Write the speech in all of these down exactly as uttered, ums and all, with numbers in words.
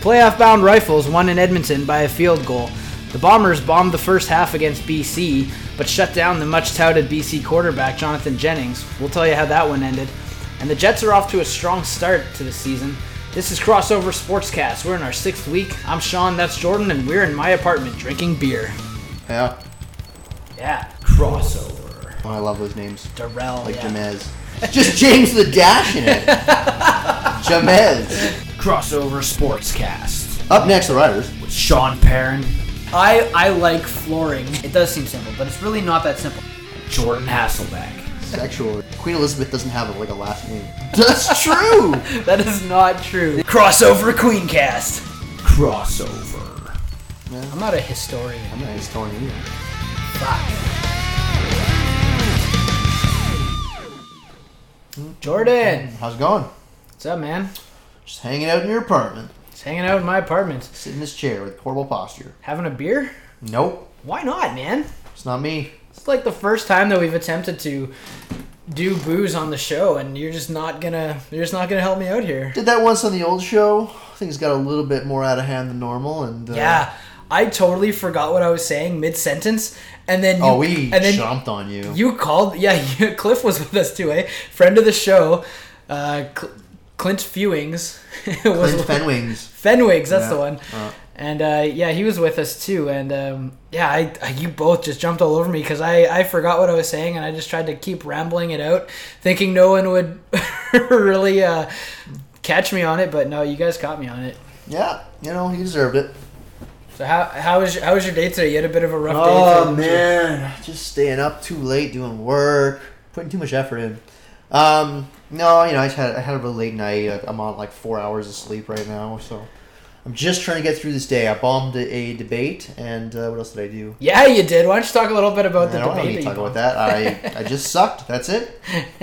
Playoff-bound Rifles won in Edmonton by a field goal. The Bombers bombed the first half against B C, but shut down the much-touted B C quarterback Jonathan Jennings. We'll tell you how that one ended. And the Jets are off to a strong start to the season. This is Crossover Sportscast. We're in our sixth week. I'm Sean, that's Jordan, and we're in my apartment drinking beer. Yeah. Yeah. Crossover. Oh, I love those names. Darrell. Like yeah. Jamez. Just James the Dash in it. Jamez. Crossover Sportscast. Up next, the Riders. With Sean Perrin. I I like flooring. It does seem simple, but it's really not that simple. Jordan Hasselbeck. Sexual. Queen Elizabeth doesn't have a, like a last name. That's true. That is not true. Crossover Queencast. Crossover. Yeah. I'm not a historian. I'm not a historian either. Fuck. Jordan. How's it going? What's up, man? Just hanging out in your apartment. Just hanging out in my apartment. Sit in this chair with horrible posture. Having a beer? Nope. Why not, man? It's not me. It's like the first time that we've attempted to do booze on the show, and you're just not gonna you're just not gonna help me out here. Did that once on the old show. Things got a little bit more out of hand than normal, and uh, yeah, I totally forgot what I was saying mid sentence, and then you, oh, we and then jumped on you. You called, yeah. You, Cliff was with us too, eh? Friend of the show, uh, Cl- Clint Fewings. was Clint Fenwings. Fenwigs, that's yeah. the one. Uh, And uh, yeah, he was with us too. And um, yeah, I, I you both just jumped all over me because I, I forgot what I was saying, and I just tried to keep rambling it out, thinking no one would really uh, catch me on it. But no, you guys caught me on it. Yeah, you know, he deserved it. So how how was your, how was your day today? You had a bit of a rough day. Oh today, man, just staying up too late, doing work, putting too much effort in. Um, no, you know, I just had I had a really late night. I'm on like four hours of sleep right now, so. I'm just trying to get through this day. I bombed a, a debate, and uh, what else did I do? Yeah, you did. Why don't you talk a little bit about I the don't debate? need to talk about that. I, I just sucked. That's it.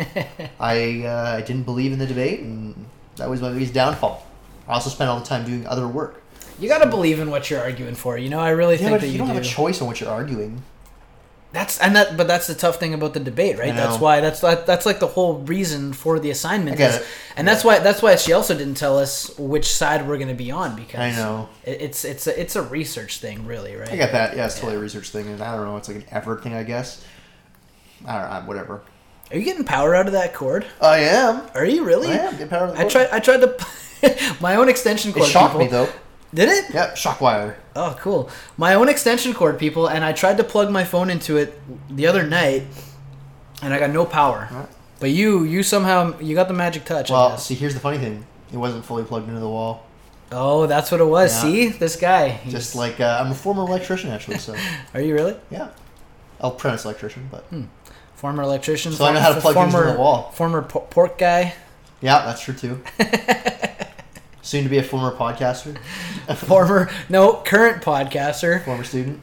I uh, I didn't believe in the debate, and that was my biggest downfall. I also spent all the time doing other work. You gotta believe in what you're arguing for. You know, I really Yeah, think but that you you don't do. have a choice on what you're arguing. That's and that, but that's the tough thing about the debate, right? I know. That's why that's that, that's like the whole reason for the assignment. I get is, it. And that's why that's why she also didn't tell us which side we're going to be on because I know it, it's it's a, it's a research thing, really, right? I get that. Yeah, it's totally a research thing, and I don't know. It's like an effort thing, I guess. I don't know. Whatever. Are you getting power out of that cord? I am. Are you really? I am. Get power out of the I cord. tried. I tried to my own extension cord. It shocked people. me though. Did it? Yeah, shock wire. Oh, cool. My own extension cord, people, and I tried to plug my phone into it the other night, and I got no power. Right. But you, you somehow, you got the magic touch, I Well, guess. see, here's the funny thing. It wasn't fully plugged into the wall. Oh, that's what it was. Yeah. See? This guy. he's- Just like, uh, I'm a former electrician, actually, so, Are you really? yeah. Apprentice electrician, but... Hmm. Former electrician. So I know how to plug things former, into the wall. Former por- pork guy. Yeah, that's true, too. Soon to be a former podcaster. Former, no, current podcaster. Former student.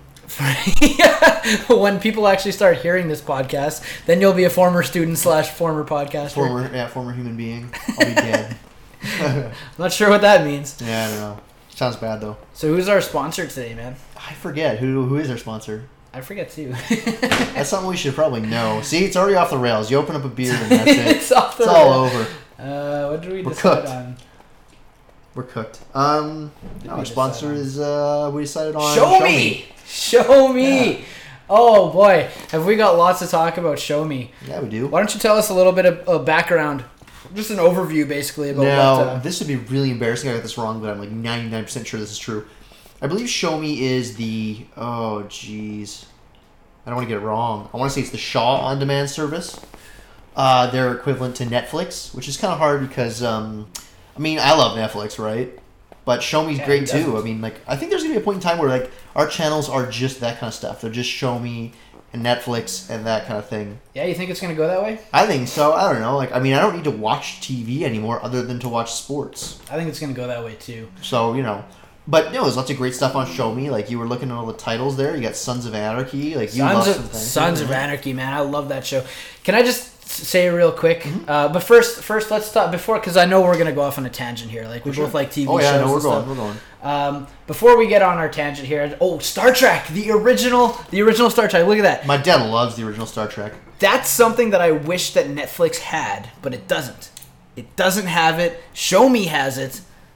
When people actually start hearing this podcast, then you'll be a former student slash former podcaster. Former, yeah, former human being. I'll be dead. I'm not sure what that means. Yeah, I don't know. Sounds bad, though. So who's our sponsor today, man? I forget. Who Who is our sponsor? I forget too. That's something we should probably know. See, it's already off the rails. You open up a beer and that's it. It's off the It's all rails. over. Uh, what did we We're decide cooked. on? We're cooked. Um, Did our we sponsor decide on? is, uh, we decided on... Show, me! Show me! Yeah. Oh boy, have we got lots to talk about Show Me. Yeah, we do. Why don't you tell us a little bit of, of background, just an overview basically about Now, what... Uh, this would be really embarrassing. I got this wrong, but I'm like ninety-nine percent sure this is true. I believe Show Me is the... Oh, jeez. I don't want to get it wrong. I want to say it's the Shaw On-Demand service. Uh, they're equivalent to Netflix, which is kind of hard because... Um, I mean, I love Netflix, right? But Show Me's Yeah, great he too. doesn't. I mean, like, I think there's gonna be a point in time where like our channels are just that kind of stuff. They're just Show Me and Netflix and that kind of thing. yeah, you think it's going to go that way? I think so. I don't know. Like, I mean, I don't need to watch T V anymore other than to watch sports. I think it's going to go that way too. So you know, but no, there's lots of great stuff on Show Me. Like you were looking at all the titles there. You got Sons of Anarchy. Like you love Sons some of, things. Sons of Anarchy, man. I love that show. Can I just say real quick? Mm-hmm. Uh, but first, first let's talk before because I know we're gonna go off on a tangent here. Like we For sure. both like T V Oh yeah, shows. no, we're and going. stuff. We're going. Um, before we get on our tangent here, oh, Star Trek, the original, the original Star Trek. Look at that. My dad loves the original Star Trek. That's something that I wish that Netflix had, but it doesn't. It doesn't have it. Show Me has it.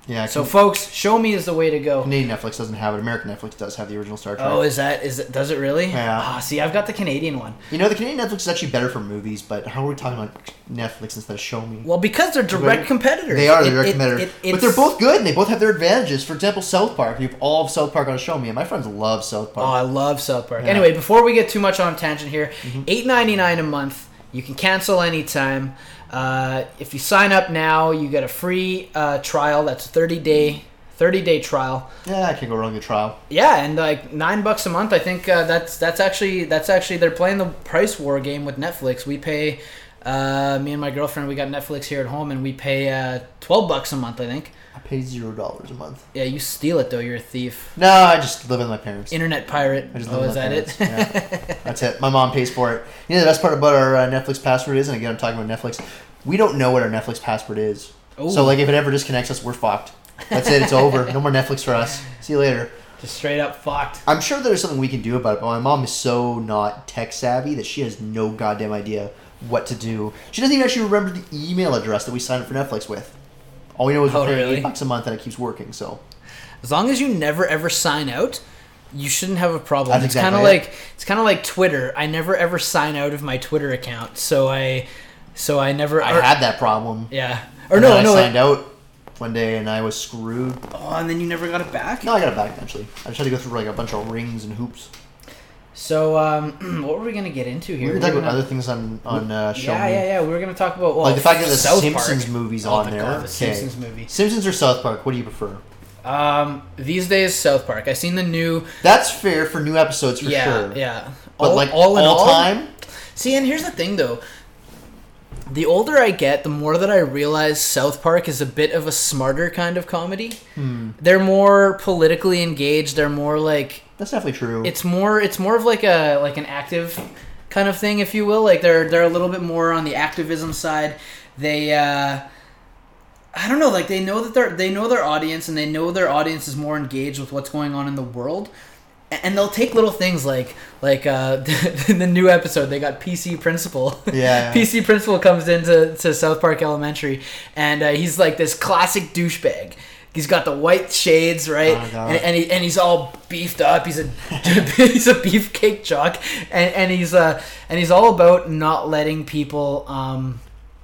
Yeah. So, Can- folks, Show Me is the way to go. Canadian Netflix doesn't have it. American Netflix does have the original Star Trek. Oh, is that is it? Does it really? Yeah. Ah, see, I've got the Canadian one. You know, the Canadian Netflix is actually better for movies, but how are we talking about Netflix instead of Show Me? Well, because they're direct competitors. They are It- direct it- competitors. it- But they're it's- both good, and they both have their advantages. For example, South Park. You have all of South Park on Show Me, and my friends love South Oh, Park. I love South Park. Yeah. Anyway, before we get too much on a tangent here, Mm-hmm. eight ninety nine a month. You can cancel anytime. Uh, if you sign up now, you get a free uh, trial. That's a thirty day thirty day trial. Yeah, I can't go wrong with a trial. Yeah, and like nine bucks a month. I think uh, that's that's actually that's actually they're playing the price war game with Netflix. We pay. Uh, me and my girlfriend, we got Netflix here at home, and we pay uh, twelve bucks a month. I think. I pay zero dollars a month. Yeah, you steal it though. You're a thief. No, I just live with my parents. Internet pirate. I just Oh, live is with my that parents. it? Yeah. That's it. My mom pays for it. You know, the best part about our uh, Netflix password is, and again, I'm talking about Netflix, we don't know what our Netflix password is. Ooh. So, like, if it ever disconnects us, we're fucked. That's it. It's over. No more Netflix for us. See you later. Just straight up fucked. I'm sure there's something we can do about it, but my mom is so not tech savvy that she has no goddamn idea what to do. She doesn't even actually remember the email address that we signed up for Netflix with. All we know is we're Oh, paying really? eight bucks a month and it keeps working. So As long as you never ever sign out, you shouldn't have a problem. That's it's exactly kind of it. like it's kind of like Twitter. I never ever sign out of my Twitter account, so I, so I never. I or- had that problem. Yeah. Or And no, then no. I signed it- out one day and I was screwed. oh, and then you never got it back. No, I got it back eventually. I just had to go through like a bunch of rings and hoops. So, um, what were we gonna get into here? We were talking gonna- about other things on on uh, Show Yeah, Me. yeah, yeah. We were gonna talk about well, Like the fact that the South Simpsons Park. movies Oh on my there. God, the Okay. Simpsons movie. Simpsons or South Park? What do you prefer? Um, these days South Park. I seen the new. That's fair for new episodes for yeah, sure. yeah. But all, like all in all, time, See, and here's the thing, though. The older I get, the more that I realize South Park is a bit of a smarter kind of comedy. Hmm. They're more politically engaged. They're more like that's definitely true. it's more it's more of like a like an active kind of thing, if you will. Like they're they're a little bit more on the activism side. They uh, I don't know, like they know that they're they know their audience, and they know their audience is more engaged with what's going on in the world. And they'll take little things like like uh, in the new episode they got P C Principal. Yeah. P C Principal comes into to South Park Elementary, and uh, he's like this classic douchebag. He's got the white shades, right? Oh, God. and and, he, and he's all beefed up. He's a he's a beefcake jock, and and he's uh and he's all about not letting people um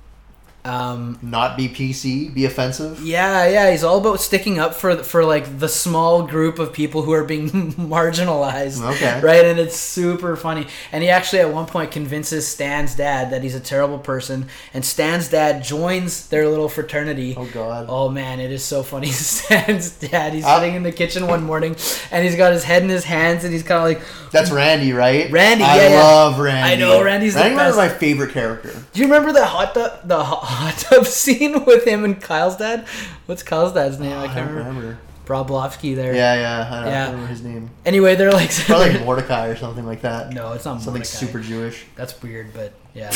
um Not be P C, be offensive. yeah, yeah, he's all about sticking up for for like the small group of people who are being marginalized. Okay. Right, and it's super funny. And he actually at one point convinces Stan's dad that he's a terrible person, and Stan's dad joins their little fraternity. Oh God. Oh man, it is so funny. Stan's dad, he's Uh, sitting in the kitchen one morning, and he's got his head in his hands, and he's kind of like, That's Randy, right? Randy, I yeah, yeah. love Randy. I know, Randy's the Randy was best. my favorite character. do you remember the hot tub, the hot, hot tub scene with him and Kyle's dad? What's Kyle's dad's name? I I can't don't remember. remember. Broblovsky there. Yeah, yeah. I don't Yeah. remember his name. Anyway, they're like, Probably like Mordecai or something like that. no, it's not Something Mordecai. super Jewish. That's weird, but yeah.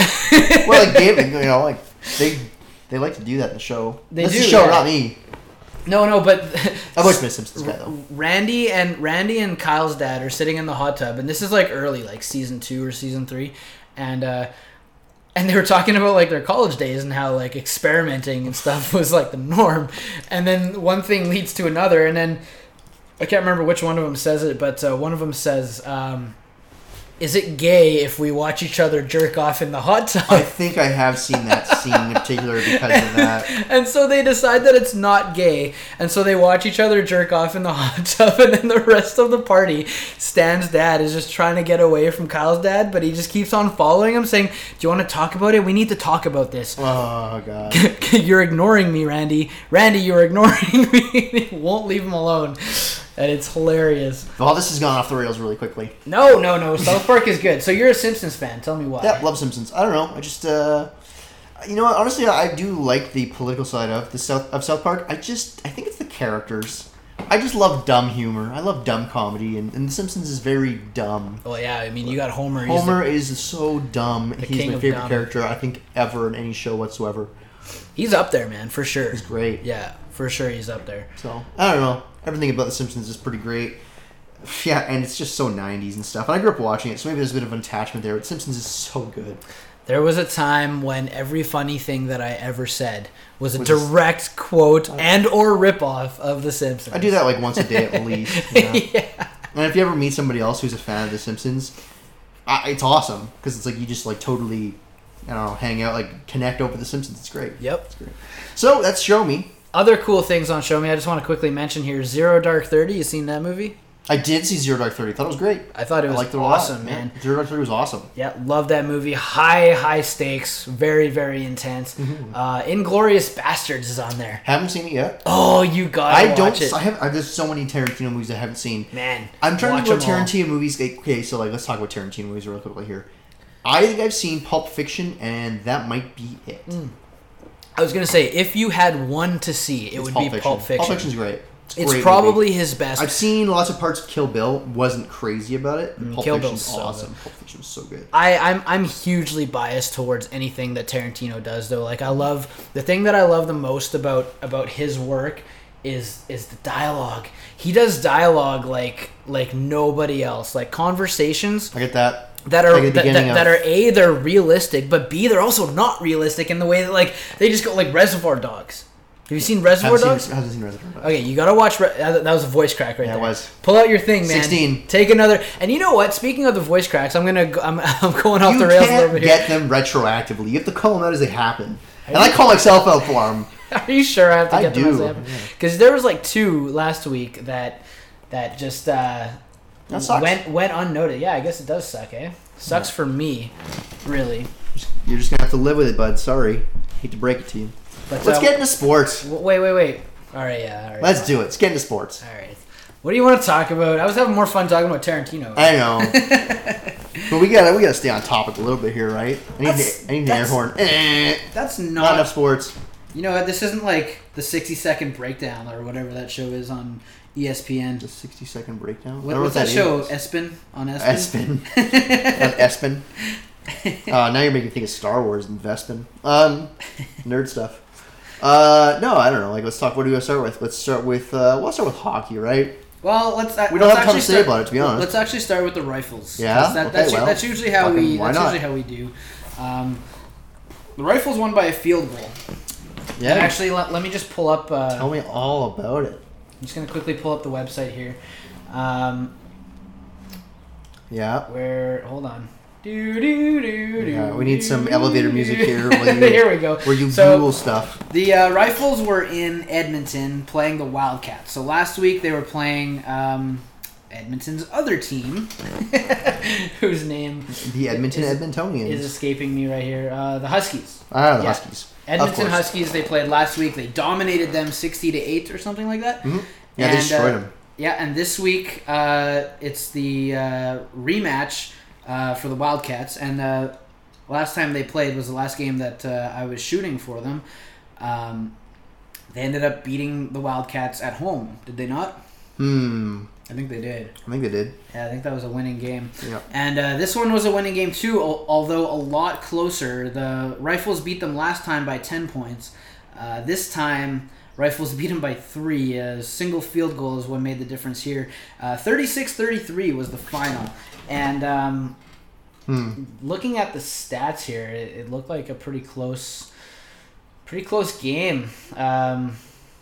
Well, like David, you know, like they they like to do that in the show. They This is do, the show, yeah. not me. No, no, but I've always been a Simpsons guy though. Randy and Randy and Kyle's dad are sitting in the hot tub, and this is like early, like season two or season three, and uh, and they were talking about like their college days and how like experimenting and stuff was like the norm, and then one thing leads to another, and then I can't remember which one of them says it, but uh, one of them says, um, "Is it gay if we watch each other jerk off in the hot tub?" I think I have seen that scene in particular because of that. And so they decide that it's not gay, and so they watch each other jerk off in the hot tub, and then the rest of the party, Stan's dad is just trying to get away from Kyle's dad, but he just keeps on following him, saying, "Do you want to talk about it? We need to talk about this." Oh God. You're ignoring me, Randy. Randy, you're ignoring me. He won't leave him alone. And it's hilarious. Well, this has gone off the rails really quickly. No, no, no. South Park is good. So you're a Simpsons fan. Tell me why. Yeah, love Simpsons. I don't know. I just, uh, you know what? Honestly, I do like the political side of the South of South Park. I just, I think it's the characters. I just love dumb humor. I love dumb comedy, and, and The Simpsons is very dumb. Well, yeah. I mean, you got Homer. He's Homer the- is so dumb. He's king my of favorite dumb. character I think ever in any show whatsoever. he's up there, man, for sure. He's great. Yeah, for sure, he's up there. So I don't know. Everything about The Simpsons is pretty great. Yeah, and it's just so nineties and stuff. And I grew up watching it, so maybe there's a bit of an attachment there. But Simpsons is so good. There was a time when every funny thing that I ever said was a Was direct quote and or ripoff of The Simpsons. I do that like once a day at least. You know? Yeah. And if you ever meet somebody else who's a fan of The Simpsons, I, it's awesome because it's like you just like totally, I don't know, hang out, like connect over The Simpsons. It's great. Yep. It's great. So that's Show Me. Other cool things on Show Me, I just want to quickly mention here, Zero Dark Thirty. You seen that movie? I did see Zero Dark Thirty. I thought it was great. I thought it was I liked it awesome, a lot. man. Yeah. Zero Dark Thirty was awesome. Yeah, love that movie. High, high stakes. Very, very intense. Mm-hmm. Uh, Inglourious Bastards is on there. Haven't seen it yet. Oh, you gotta I watch don't. it. I have. I, there's so many Tarantino movies I haven't seen. Man, I'm trying watch to think them all. about Tarantino movies. like, Okay, so like let's talk about Tarantino movies real quickly here. I think I've seen Pulp Fiction, and that might be it. Mm. I was gonna say, if you had one to see, it It's would Pulp be Fiction. Pulp Fiction. Pulp Fiction's great. It's, a It's great probably movie. his best. I've seen lots of parts of Kill Bill. Wasn't crazy about it. Mm, Pulp Kill Fiction's Bill's so awesome. good. Pulp Fiction's so good. I, I'm I'm hugely biased towards anything that Tarantino does, though. Like I love the thing that I love the most about about his work is is the dialogue. He does dialogue like like nobody else. Like conversations I get that. that are Like at the that, beginning that, of- that are A, they're realistic, but B, they're also not realistic in the way that like they just go like Reservoir Dogs. Have you seen Reservoir Haven't Dogs? seen, haven't seen Reservoir Dogs. Okay, you gotta watch. Re- that was a voice crack right Yeah, it there. was. Pull out your thing, man. sixteen. Take another. And you know what? Speaking of the voice cracks, I'm gonna. Go, I'm. I'm going off You the rails a little can't bit here. get them retroactively. You have to call them out as they happen. And I call myself out for them. Are you sure I have to I get do, them? yeah. Because there was like two last week that that just uh, That sucks. went went unnoted. Yeah, I guess it does suck, eh? Sucks Yeah. for me, really. You're just gonna have to live with it, bud. Sorry. Hate to break it to you. But Let's uh, get into sports. w- Wait, wait, wait. All right, yeah. All right. Let's do it. Let's get into sports. All right. What do you want to talk about? I was having more fun talking about Tarantino. I know. But we gotta we gotta stay on topic a little bit here, right? I need, That's- an- I need an air that's- horn. Eh, That's not not. enough sports. You know what? This isn't like the sixty second breakdown or whatever that show is on E S P N. The sixty second breakdown. What, I don't know what's that, is. show? Espin on Espin. Espin. Not Espin. Uh, now you're making me think of Star Wars and Vespin. Um, nerd stuff. Uh, no, I don't know. Like, let's talk. What do we start with? Let's start with. Uh, we'll start with hockey, right? Well, let's. Uh, We don't let's have a ton to actually say start- about it, to be honest. Let's actually start with the rifles. Yeah? That's, that, Okay, that's, well, that's usually how we. fucking why That's not? usually how we do. Um, the rifles won by a field goal. Yeah. And actually, let, let me just pull up. Uh, Tell me all about it. I'm just gonna quickly pull up the website here. Um, Yeah. where? Hold on. Do, do, do, do, Yeah, we need some do. elevator music here. While you, Here we go. Where you So- Google stuff. The uh, Rifles were in Edmonton playing the Wildcats. So last week they were playing um, Edmonton's other team, whose name The Edmonton is, Edmontonians. is escaping me right here. Uh, the Huskies. ah, the yeah. Huskies. Of Edmonton course. Huskies. They played last week. They dominated them sixty to eight or something like that. Mhm. Yeah, And, they destroyed uh, them. Yeah, and this week uh, it's the uh, rematch uh, for the Wildcats. And uh, last time they played was the last game that uh, I was shooting for them. Um, they ended up beating the Wildcats at home. Did they not? Hmm. I think they did. I think they did. Yeah, I think that was a winning game. Yeah. And uh, this one was a winning game too, al- although a lot closer. The Rifles beat them last time by ten points. Uh, this time, Rifles beat them by three. A single field goal is what made the difference here. Uh, thirty-six thirty-three was the final. And um, Hmm. looking at the stats here, it, it looked like a pretty close, pretty close game. Um,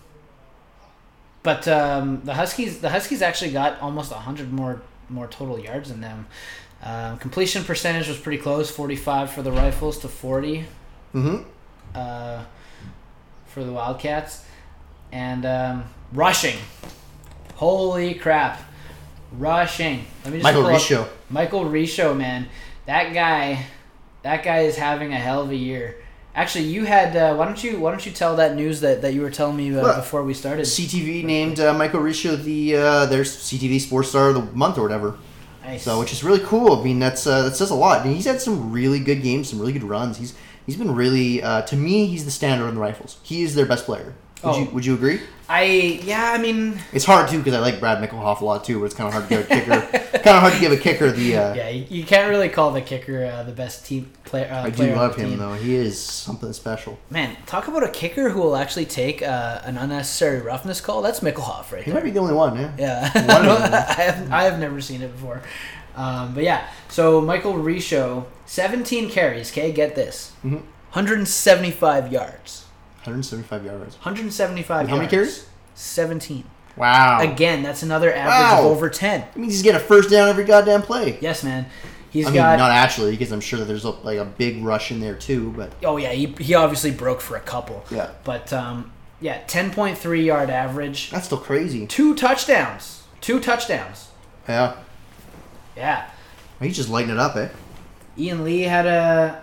but um, the Huskies, the Huskies actually got almost a hundred more more total yards than them. Um, completion percentage was pretty close, forty-five for the Rifles to forty Mm-hmm. uh, for the Wildcats, and um, rushing. Holy crap, rushing! Let me just Michael pull up- Risho. Michael Risho, man, that guy, that guy is having a hell of a year. Actually, you had. Uh, why don't you Why don't you tell that news that, that you were telling me uh, Well, before we started? C T V named uh, Michael Risho the uh, their C T V Sports Star of the Month or whatever. Nice. So, which is really cool. I mean, that's uh, that says a lot. I mean, he's had some really good games, some really good runs. He's he's been really uh, to me, he's the standard on the Rifles. He is their best player. Would Oh. you Would you agree? I yeah, I mean It's hard too because I like Brad Mickelhoff a lot too, but it's kind of hard to give a kicker. kind of hard to give a kicker the. Uh, yeah, you, you can't really call the kicker uh, the best team player. Uh, I do player on love the him team. though. He is something special. Man, talk about a kicker who will actually take uh, an unnecessary roughness call. That's Mickelhoff right He there. might be the only one. Yeah. Yeah, One of them. I have I have never seen it before. Um, but yeah, so Michael Risho, seventeen carries, okay, get this. Mm-hmm. one hundred seventy-five yards. one hundred seventy-five yards. one hundred seventy-five With how yards. many carries? seventeen. Wow. Again, that's another average Wow. of over ten. It means he's getting a first down every goddamn play. Yes, man. He's I got... mean, not actually, because I'm sure that there's a, like a big rush in there too, but... Oh, yeah, he, he obviously broke for a couple. Yeah. But, um, yeah, ten point three yard average. That's still crazy. Two touchdowns. Two touchdowns. Yeah. Yeah. He's just lighting it up, eh? Ian Lee had a...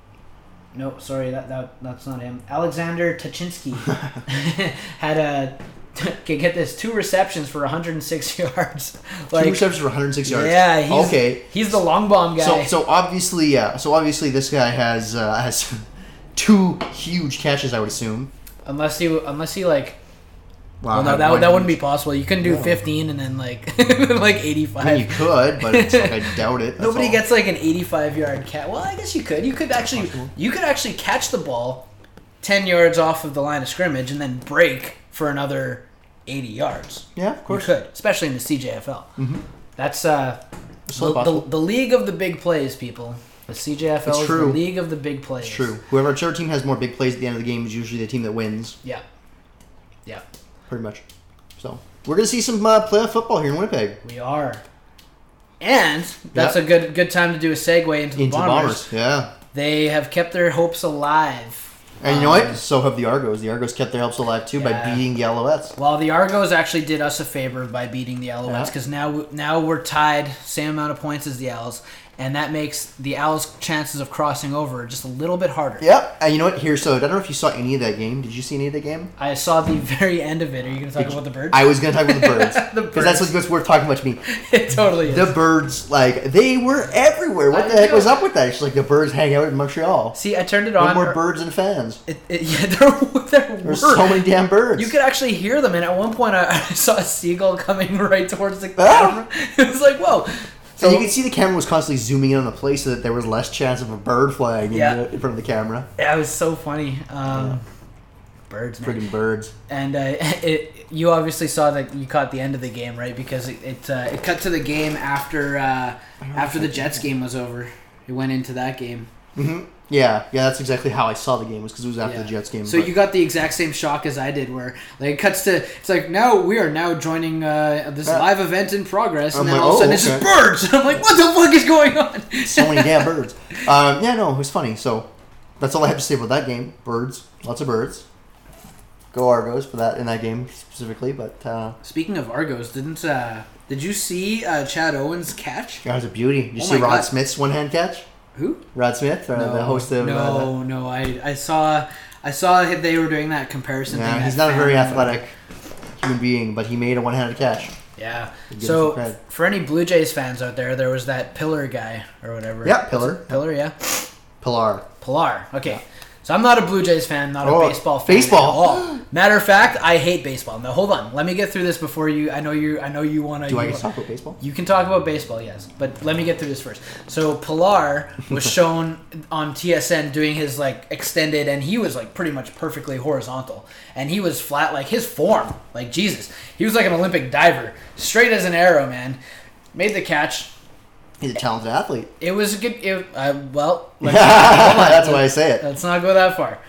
No, sorry, that, that that's not him. Alexander Tuchinski had a... Okay, get this. Two receptions for one hundred six yards. Like, Two receptions for one hundred six yards. Yeah, he's, okay. He's the long bomb guy. So, so obviously, yeah. So obviously, this guy has uh, has two huge catches, I would assume. Unless he, unless he like... Wow, Well, no, that, that wouldn't be possible. You couldn't do No. fifteen and then like like eighty-five. I mean, you could, but it's like, I doubt it. That's Nobody all. gets like an eighty-five yard catch. Well, I guess you could. You could actually Possible. you could actually catch the ball ten yards off of the line of scrimmage and then break for another eighty yards. Yeah, of You course. could, especially in the C J F L. Mhm. That's uh So the, the, possible. the league of the big plays, people. The C J F L It's is true. the league of the big plays. It's true. Whoever whichever team has more big plays at the end of the game is usually the team that wins. Yeah. Yeah. Pretty much. So we're gonna see some uh, playoff football here in Winnipeg. We are. And that's Yep. a good good time to do a segue into the Into the Bombers. Bombers, yeah. They have kept their hopes alive. And you know Um, what? So have the Argos. The Argos kept their hopes alive too by Yeah. beating the Alouettes. Well, the Argos actually did us a favor by beating the Alouettes Yeah. because now now we're tied, same amount of points as the Owls, and that makes the Owls' chances of crossing over just a little bit harder. Yep. And you know what? Here, so I don't know if you saw any of that game. Did you see any of that game? I saw the very end of it. Are you going to talk Did about the birds? I was gonna talk about the birds The because that's birds. what's worth talking about to me. It totally is. The birds, like they were everywhere. What I the heck know. was up with that? It's like the birds hang out in Montreal. See, I turned it No on. more birds and fans. It, it, yeah, there, there There's were. so many damn birds. You could actually hear them, and at one point I, I saw a seagull coming right towards the Ah. camera. It was like, whoa. So you can see the camera was constantly zooming in on the place so that there was less chance of a bird flying in, Yeah. the, in front of the camera. Yeah, it was so funny. Um, Birds, man. Friggin' birds. And uh, it, you obviously saw that you caught the end of the game, right? Because it it, uh, it cut to the game after uh, after the Jets game was over. It went into that game. hmm Yeah, yeah, that's exactly how I saw the game, was because it was after Yeah. the Jets game. So but- you got the exact same shock as I did, where like it cuts to it's like now we are now joining uh, this Yeah. live event in progress, and I'm then like, all of a oh, sudden it's just okay. birds. And I'm like, what the fuck is going on? so many damn birds. Um, yeah, no, it was funny. So that's all I have to say about that game. Birds, lots of birds. Go Argos for that in that game specifically. But uh, Speaking of Argos, didn't uh, did you see uh, Chad Owens catch? that was a beauty. Did you Oh see my Rod God. Smith's one hand catch? Who? Rod Smith, uh, the host of. no, Uh, no. I I saw I saw that they were doing that comparison. yeah, thing he's at not a very Fan- athletic human being, but he made a one-handed catch. Yeah. Give him So some cred. for any Blue Jays fans out there, there was that Pillar guy or whatever. Yeah, Pillar. Pillar, yeah. Pilar. Pilar. Okay. So I'm not a Blue Jays fan, not Oh, a baseball fan baseball. at all. Matter of fact, I hate baseball. Now hold on, let me get through this before you. I know you. I know you want to. Do I get to talk about baseball? You can talk about baseball, yes, but let me get through this first. So Pilar was shown on T S N doing his like extended, and he was like pretty much perfectly horizontal, and he was flat like his form, like Jesus. He was like an Olympic diver, straight as an arrow, man. Made the catch. He's a talented athlete. It was a good. It, uh, well, let's, hold on. That's why I say it. Let's not go that far.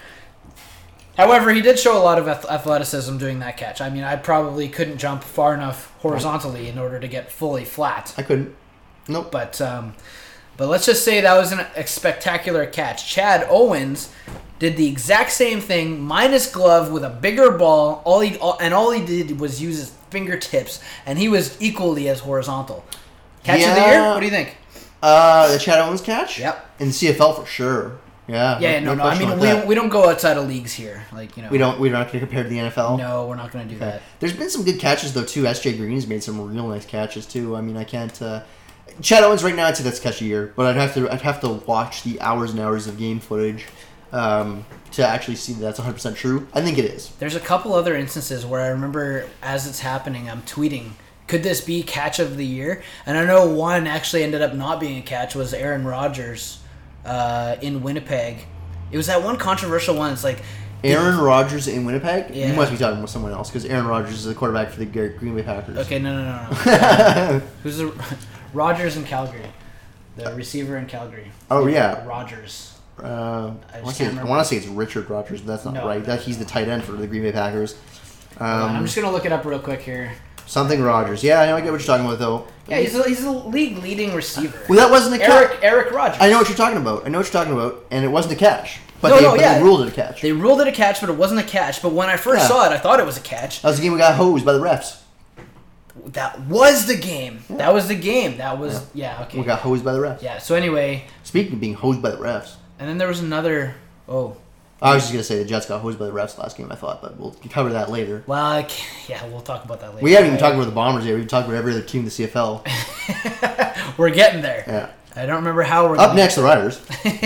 However, he did show a lot of ath- athleticism doing that catch. I mean, I probably couldn't jump far enough horizontally in order to get fully flat. I couldn't. Nope. But um, but let's just say that was an, a spectacular catch. Chad Owens did the exact same thing, minus glove, with a bigger ball. All he all, and all he did was use his fingertips, and he was equally as horizontal. Catch of the year? Yeah. What do you think? Uh, the Chad Owens catch? Yep. In the C F L for sure. Yeah. Yeah, no, no. I question mean, about we that. don't, we don't go outside of leagues here. Like you know, We don't. We're not going to compare to the N F L. No, we're not going to do that. There's been some good catches though too. S J Green's made some real nice catches too. I mean, I can't. Uh, Chad Owens right now, I'd say that's catch a year, but I'd have to. I'd have to watch the hours and hours of game footage um, to actually see that that's one hundred percent true. I think it is. There's a couple other instances where I remember as it's happening, I'm tweeting, could this be catch of the year? And I know one actually ended up not being a catch was Aaron Rodgers uh, in Winnipeg. It was that one controversial one. It's like Aaron Rodgers in Winnipeg. Yeah. You must be talking about someone else because Aaron Rodgers is the quarterback for the Green Bay Packers. Okay, no, no, no, no. Um, who's the Rogers in Calgary. The receiver in Calgary. Oh, yeah. Rogers. Uh, I, I want just to can't say, I remember. want to say it's Richard Rogers, but that's not No. right. That he's the tight end for the Green Bay Packers. Um, I'm just gonna look it up real quick here. something Rogers. Yeah, I know. I get what you're talking about, though. Yeah, he's a, he's a league leading receiver. Well, that wasn't a catch. Eric Eric Rogers. I know what you're talking about. I know what you're talking about, and it wasn't a catch. But, No, they, no, but yeah. they ruled it a catch. They ruled it a catch, but it wasn't a catch. But when I first Yeah. saw it, I thought it was a catch. That was the game we got hosed by the refs. That was the game. Yeah. That was the game. That was yeah. okay. We got hosed by the refs. Yeah. So anyway, Speaking of being hosed by the refs, and then there was another. Oh, I was just gonna say the Jets got hosed by the refs last game. I thought, but we'll cover that later. well, I can't- yeah, we'll talk about that later. We haven't even talked about the Bombers yet. We've talked about every other team in the C F L. We're getting there. Yeah. I don't remember how we're. Up gonna- next, the Riders.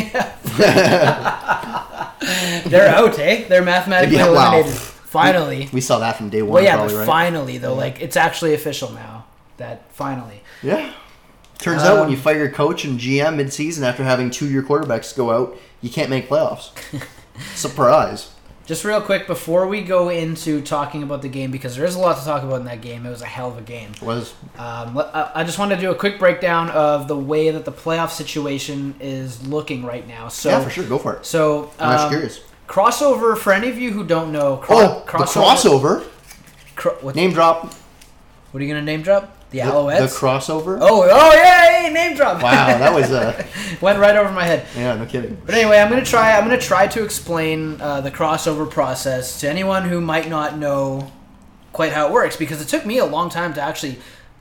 They're out, eh? They're mathematically Yeah, wow. eliminated. Finally. We saw that from day one. Well, yeah, probably, but right? finally though, Yeah. like it's actually official now. That finally. Yeah. Turns out when Um, you fire your coach and G M mid-season after having two-year quarterbacks go out, you can't make playoffs. Surprise. Just real quick before we go into talking about the game, because there is a lot to talk about in that game. It was a hell of a game. Was Um, let- I I just want to do a quick breakdown of the way that the playoff situation is looking right now. So, yeah, for sure. Go for it. So, I'm actually um, curious. crossover for any of you who don't know. Cro- Oh, the crossover. Cro- what, Name drop. what are you gonna name drop? The, The, Alouettes. the crossover. oh, oh yeah, hey, name drop. Wow, that was uh went right over my head. yeah, no kidding. But anyway, I'm gonna try. I'm gonna try to explain uh, the crossover process to anyone who might not know quite how it works, because it took me a long time to actually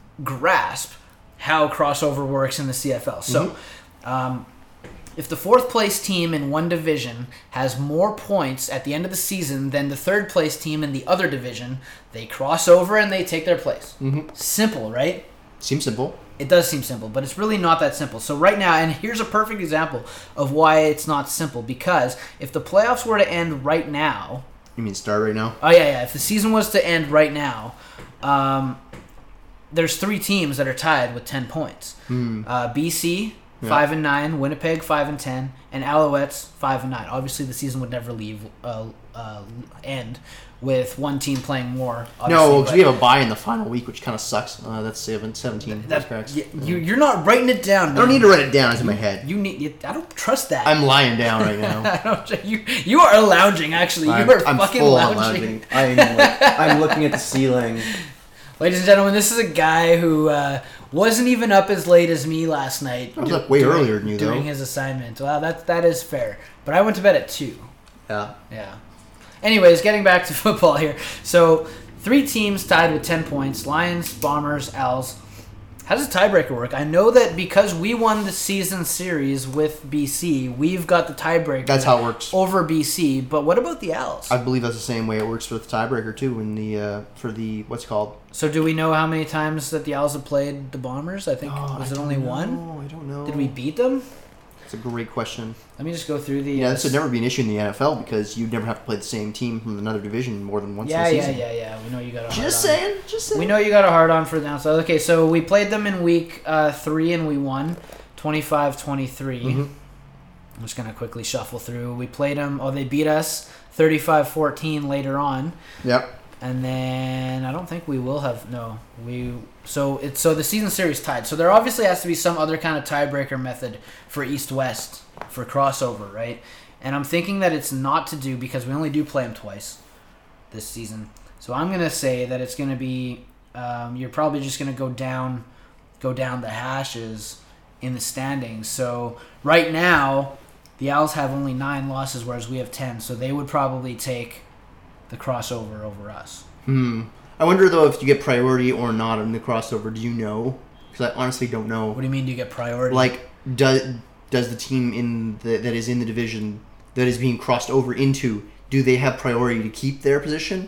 grasp how crossover works in the C F L. So, um, if the fourth place team in one division has more points at the end of the season than the third place team in the other division, they cross over and they take their place. Mm-hmm. Simple, right? Seems simple. It does seem simple, but it's really not that simple. So right now, and here's a perfect example of why it's not simple, because if the playoffs were to end right now, You mean start right now? oh yeah, yeah, if the season was to end right now, um, there's three teams that are tied with ten points. Hmm. Uh, B C, Yeah. five and nine, Winnipeg, five and ten, and Alouettes, five and nine. Obviously, the season would never leave uh, uh, end with one team playing more. obviously, No, because but- we have a bye in the final week, which kind of sucks. Uh, that's seven, seventeen. that, cracks. y- you, you're not writing it down. I don't man. need to write it down. It's in my head. You need. You, I don't trust that. I'm lying down right now. I don't. You you are lounging. Actually, you I'm, are I'm fucking full on lounging. lounging. I'm, like, I'm looking at the ceiling. Ladies and gentlemen, this is a guy who uh, wasn't even up as late as me last night. I was up way doing- earlier than you, though. doing his assignment. Well, that that is fair. But I went to bed at two. Yeah. Yeah. Anyways, getting back to football here. So, three teams tied with ten points: Lions, Bombers, Owls. How does a tiebreaker work? I know that because we won the season series with B C, we've got the tiebreaker. That's how it works. over B C. But what about the Owls? I believe that's the same way it works for the tiebreaker too. In the uh, for the what's it called? So do we know how many times that the Owls have played the Bombers? I think Oh, was I it don't only know. one? I don't know. Did we beat them? It's a great question. Let me just go through the. Yeah, uh, this would never be an issue in the N F L because you'd never have to play the same team from another division more than once Yeah, in the yeah, season. yeah, yeah. We know you got a hard Just on. saying. Just saying. We know you got a hard on for the Owls. Okay, so we played them in week uh, three and we won twenty-five twenty-three. Mhm. I'm just gonna quickly shuffle through. We played them. Oh, they beat us thirty-five fourteen later on. Yep. And then I don't think we will have no we so it's so the season series tied. So there obviously has to be some other kind of tiebreaker method for East West for crossover, right? And I'm thinking that it's not to do because we only do play them twice this season. So I'm gonna say that it's gonna be um, you're probably just gonna go down go down the hashes in the standings. So right now the Owls have only nine losses, whereas we have ten. So they would probably take the crossover over us. Hmm. I wonder though if you get priority or not in the crossover. Do you know? Because I honestly don't know. What do you mean? Do you get priority? Like, does does the team in the, that is in the division that is being crossed over into, do they have priority to keep their position?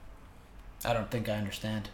I don't think I understand.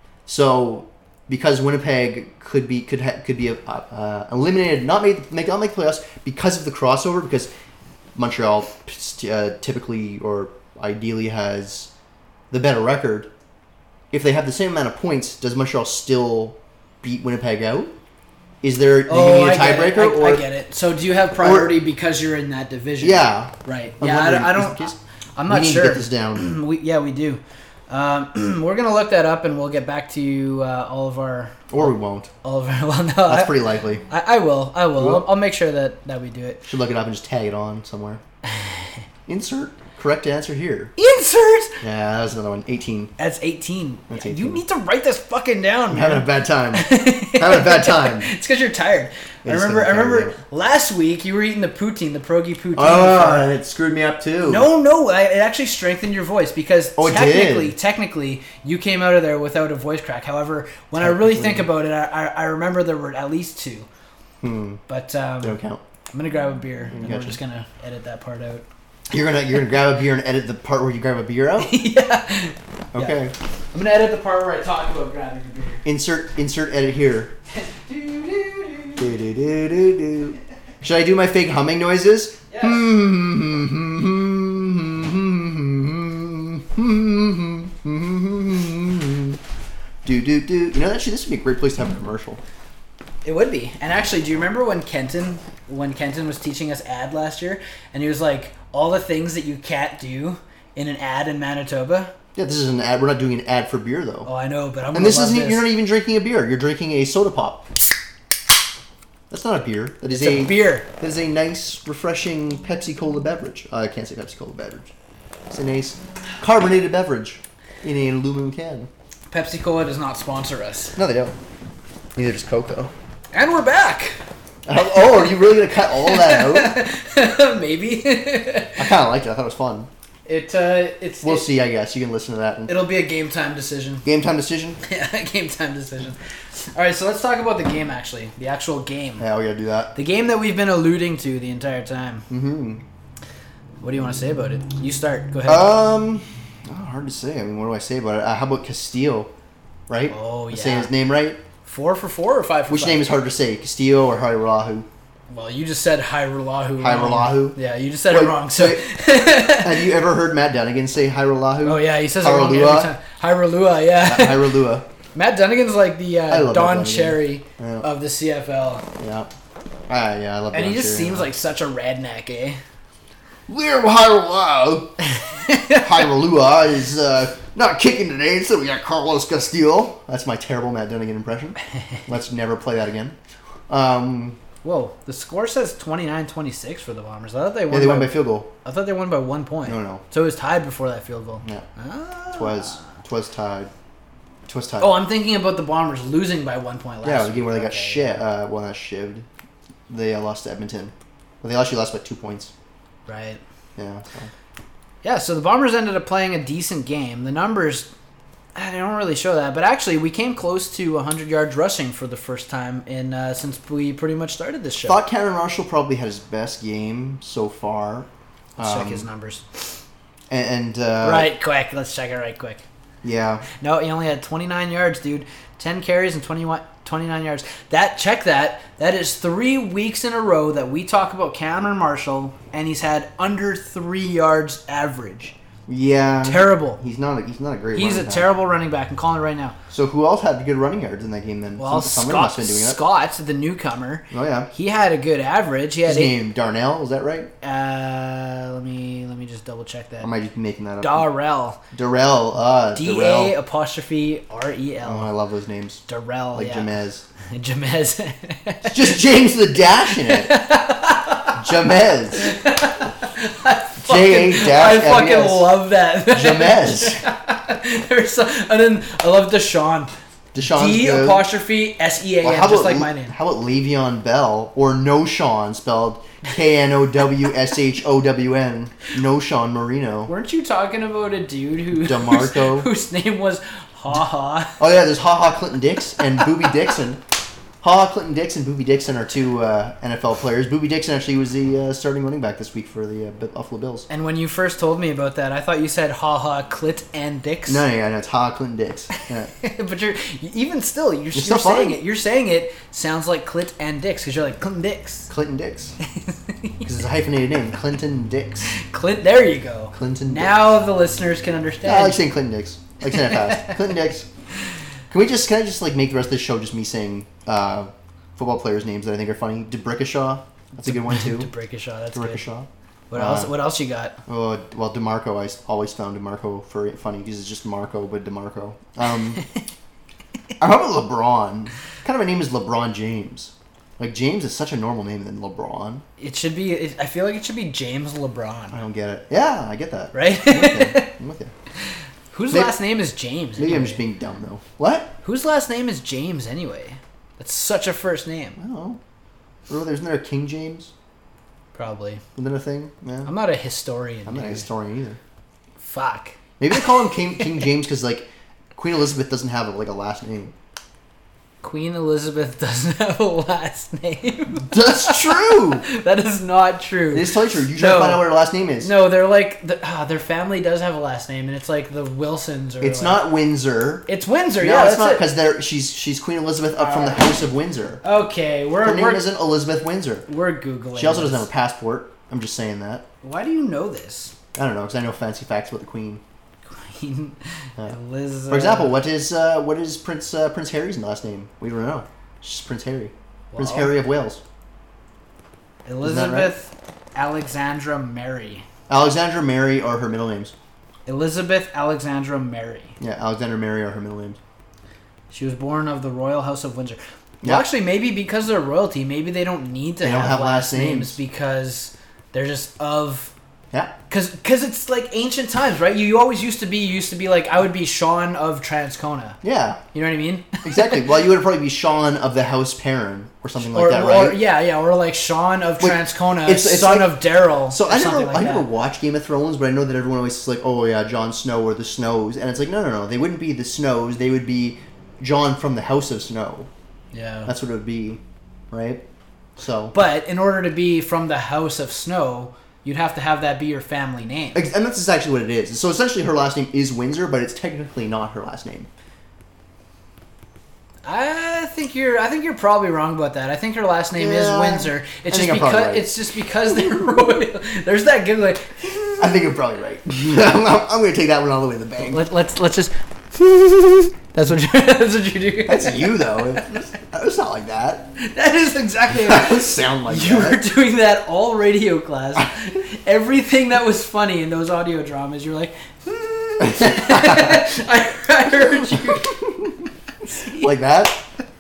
So, because Winnipeg could be could ha, could be uh, uh, eliminated, not made make not make the playoffs because of the crossover, because Montreal uh, typically or ideally has the better record. If they have the same amount of points, does Montreal still beat Winnipeg out? Is there do you Oh, need a I get it. tiebreaker? I, or I get it. So do you have priority because you're in that division? Yeah. Right. I'm yeah, I, wondering, I is don't. the case- I'm we not need sure. to get this down. we, yeah, we do. Um, we're gonna look that up, and we'll get back to you. Uh, all of our, Or we won't. all of our. Well, no, That's I, pretty likely. I, I will. I will. You will? I'll, I'll make sure that, that we do it. Should look it up and just tag it on somewhere. Insert correct answer here. Insert. Yeah, that was another one. eighteen. That's eighteen. That's You eighteen. need to write this fucking down, I'm man. having a bad time. having a bad time. It's because you're tired. It I is 'cause remember. I I'm tired, remember yeah. last week you were eating the poutine, the pierogi poutine. Oh, it screwed me up too. No, no, I, it actually strengthened your voice because Oh, it technically, did. technically, you came out of there without a voice crack. However, when I really think about it, I, I, I remember there were at least two. Hmm. But um, They don't count. I'm gonna grab a beer and Gotcha. we're just gonna edit that part out. You're gonna you're gonna grab a beer and edit the part where you grab a beer out. yeah. Okay. I'm gonna edit the part where I talk about grabbing a beer. Insert insert edit here. Do, do, do. Do, do, do, do, do. Should I do my fake humming noises? Yes. Do do do. You know, actually, this would be a great place to have a commercial. It would be. And actually, do you remember when Kenton, when Kenton was teaching us ad last year, and he was like, all the things that you can't do in an ad in Manitoba? Yeah, this is an ad. We're not doing an ad for beer though. Oh, I know, but I'm And gonna this love isn't. this. You're not even drinking a beer. You're drinking a soda pop. That's not a beer. That is It's a beer. That is a nice, refreshing Pepsi Cola beverage. Uh, I can't say Pepsi Cola beverage. It's a nice carbonated beverage in an aluminum can. Pepsi Cola does not sponsor us. No, they don't. Neither does Cocoa. And we're back. Oh, oh, are you really gonna cut all that out? Maybe. I kind of liked it. I thought it was fun. it uh, it's We'll it, see. I guess you can listen to that. And It'll be a game time decision. game time decision. Yeah, game time decision. All right, so let's talk about the game. Actually, the actual game. Yeah, we gotta do that. The game that we've been alluding to the entire time. Mm-hmm. What do you want to say about it? You start. Go ahead. Um, oh, hard to say. I mean, what do I say about it? Uh, how about Castillo? Right? Oh, Am I yeah. saying his name right? Four for four or five for Which five? name is harder to say, Castillo or Hairolahu? Well, you just said Hairolahu. Hairolahu? Yeah, you just said Wait, it wrong. So. wait. Have you ever heard Matt Dunnigan say Hairolahu? Oh yeah, he says it wrong every Hairalua? time. Hyralua, yeah. Hyralua. Matt Dunnigan's like the I uh, love Matt Don Dunnigan. Cherry Yeah. of the C F L, Yeah. Ah, yeah, I love and he Don just Cherry. seems like such a redneck, eh? We're Hairolahu. Hyralua is uh, not kicking today, so we got Carlos Castillo. That's my terrible Matt Dunnigan impression. Let's never play that again. Um, Whoa, the score says twenty-nine twenty-six for the Bombers. I thought they won. yeah, they by, won by field goal. I thought they won by one point. No, no. So it was tied before that field goal. Yeah. Ah. Twas. Twas tied. Twas tied. Oh, I'm thinking about the Bombers losing by one point last. yeah, the game where they week. got Okay. shit. Uh, well, not shivved. They uh, lost to Edmonton. But they actually lost by two points. Right. Yeah. So. Yeah, so the Bombers ended up playing a decent game. The numbers, I don't really show that, but actually we came close to one hundred yards rushing for the first time in uh, since we pretty much started this show. Thought Cameron Marshall probably had his best game so far. Let's check Um, his numbers. And, and uh, right quick. Let's check it right quick. Yeah. No, he only had twenty-nine yards, dude. ten carries and twenty-one, twenty-nine yards. That check that. That is three weeks in a row that we talk about Cameron Marshall, and he's had under three yards average. Yeah. Terrible. He's not. A, he's not a great. He's a running back. terrible running back. I'm calling it right now. So who else had good running yards in that game then? Well, Some- somebody Scott, must have been doing it. Scott, the newcomer, Oh yeah. he had a good average. He had His eight, name Darnell. Is that right? uh, let me let me just double check that. Or am I just making that up? Darrell, Darrell. Uh, D A Darrell. apostrophe R E Oh, I L. love those names. Darrell, Like yeah. Jamez. Jamez. Just James the dash in it. Jamez. J A I dash fucking M E S. love that. Jamez. There's so, and then I love Deshaun. Deshaun's D good. apostrophe S E A N, Well, how just about like my name. How about Le'Veon Bell or No Sean spelled K N O W S H O W N? No Sean Marino. Weren't you talking about a dude who DeMarco. whose name was Ha Ha? Oh yeah, there's Ha Ha Clinton Dix and Booby Dixon. Ha Ha Clinton Dix and Booby Dixon are two uh, N F L players. Booby Dixon actually was the uh, starting running back this week for the uh, Buffalo Bills. And when you first told me about that, I thought you said Ha Ha Clit and Dix. No, yeah, no, it's Ha Ha Clinton Dix. Yeah. But you're even still you're, you're, still saying fine. it. You're saying it sounds like Clit and Dix because you're like Clinton Dix. Clinton Dix. Because it's a hyphenated name. Clinton Dix. Clint. There you go. Clinton Dix. Now the listeners can understand. I like saying Clinton Dix. I like saying it fast. Clinton Dix. Can we just, can I just like make the rest of the show just me saying uh, football players' names that I think are funny? DeBrickashaw. That's a good one too. To break a shot. That's good. DeBrickashaw. What Uh, else? What else you got? Oh, well, DeMarco, I s- always found DeMarco for funny because it's just Marco, but DeMarco. Um, I remember LeBron. What kind of a name is LeBron James? Like, James is such a normal name than LeBron. It should be. It, I feel like it should be James I LeBron, don't get it. Yeah, I get that. right? I'm with you. I'm with you. Whose Maybe- last name is James? Maybe I'm anyway? just being dumb, though. What? Whose last name is James anyway? That's such a first I name. don't know. Or isn't there a King James? Probably. Isn't that a thing? Yeah. I'm not a historian. I'm not a dude. historian either. Fuck. Maybe they call him King King James because like Queen Elizabeth doesn't have like a last name. Queen Elizabeth doesn't have a last name. That's true. That is not true. It is totally true. You try to No. find out what her last name is. No, they're like the, ah, their family does have a last name, and it's like the Wilsons or. It's like, not Windsor. It's Windsor. No, yeah, it's that's not it. because they're she's she's Queen Elizabeth up from the House of Windsor. Okay, we're Her name we're, isn't Elizabeth Windsor. we're googling. She also doesn't this. have a passport. I'm just saying that. Why do you know this? I don't know because I know fancy facts about the Queen. Queen Yeah. Elizabeth. For example, what is uh, what is Prince uh, Prince Harry's last name? We don't know. It's just Prince Harry. Prince Well, Harry of Wales. Elizabeth Alexandra Mary. Alexandra Mary are her middle names. Elizabeth Alexandra Mary. Yeah, Alexandra Mary are her middle names. She was born of the Royal House of Windsor. Yeah. Well, actually, maybe because they're royalty, maybe they don't need to They have, don't have last last names. names. because they're just of. Yeah. Cause, cause it's like ancient times, right? You, you always used to be, you used to be like, I would be Sean of Transcona. Yeah. You know what I mean? Exactly. Well, you would probably be Sean of the House Perrin or something like or, that, right? or yeah, yeah, or like Sean of Wait, Transcona, it's- it's son like- of Daryl. So or I something never, like I never that. watched Game of Thrones, but I know that everyone always is like, oh yeah, Jon Snow or the Snows, and it's like, no, no, no, they wouldn't be the Snows. They would be John from the House of Snow. Yeah. That's what it would be, right? So, But in order to be from the House of Snow, you'd have to have that be your family name. Ex- and that's actually what it is. So essentially, her last name is Windsor, but it's technically not her last name. I think you're. I think you're probably wrong about that. I think her last name Yeah, is Windsor. It's I just think I'm probably because right. it's just because they're royal. There's that giggle. Like, I think you're probably right. I'm, I'm going to take that one all the way to the bank. let, let's let's just. That's what you. That's what you do. That's you, though. It's, it's not like that. That is exactly. That doesn't sound like You were that. doing that all radio class. Everything that was funny in those audio dramas, you're like. I, I heard you. Like that?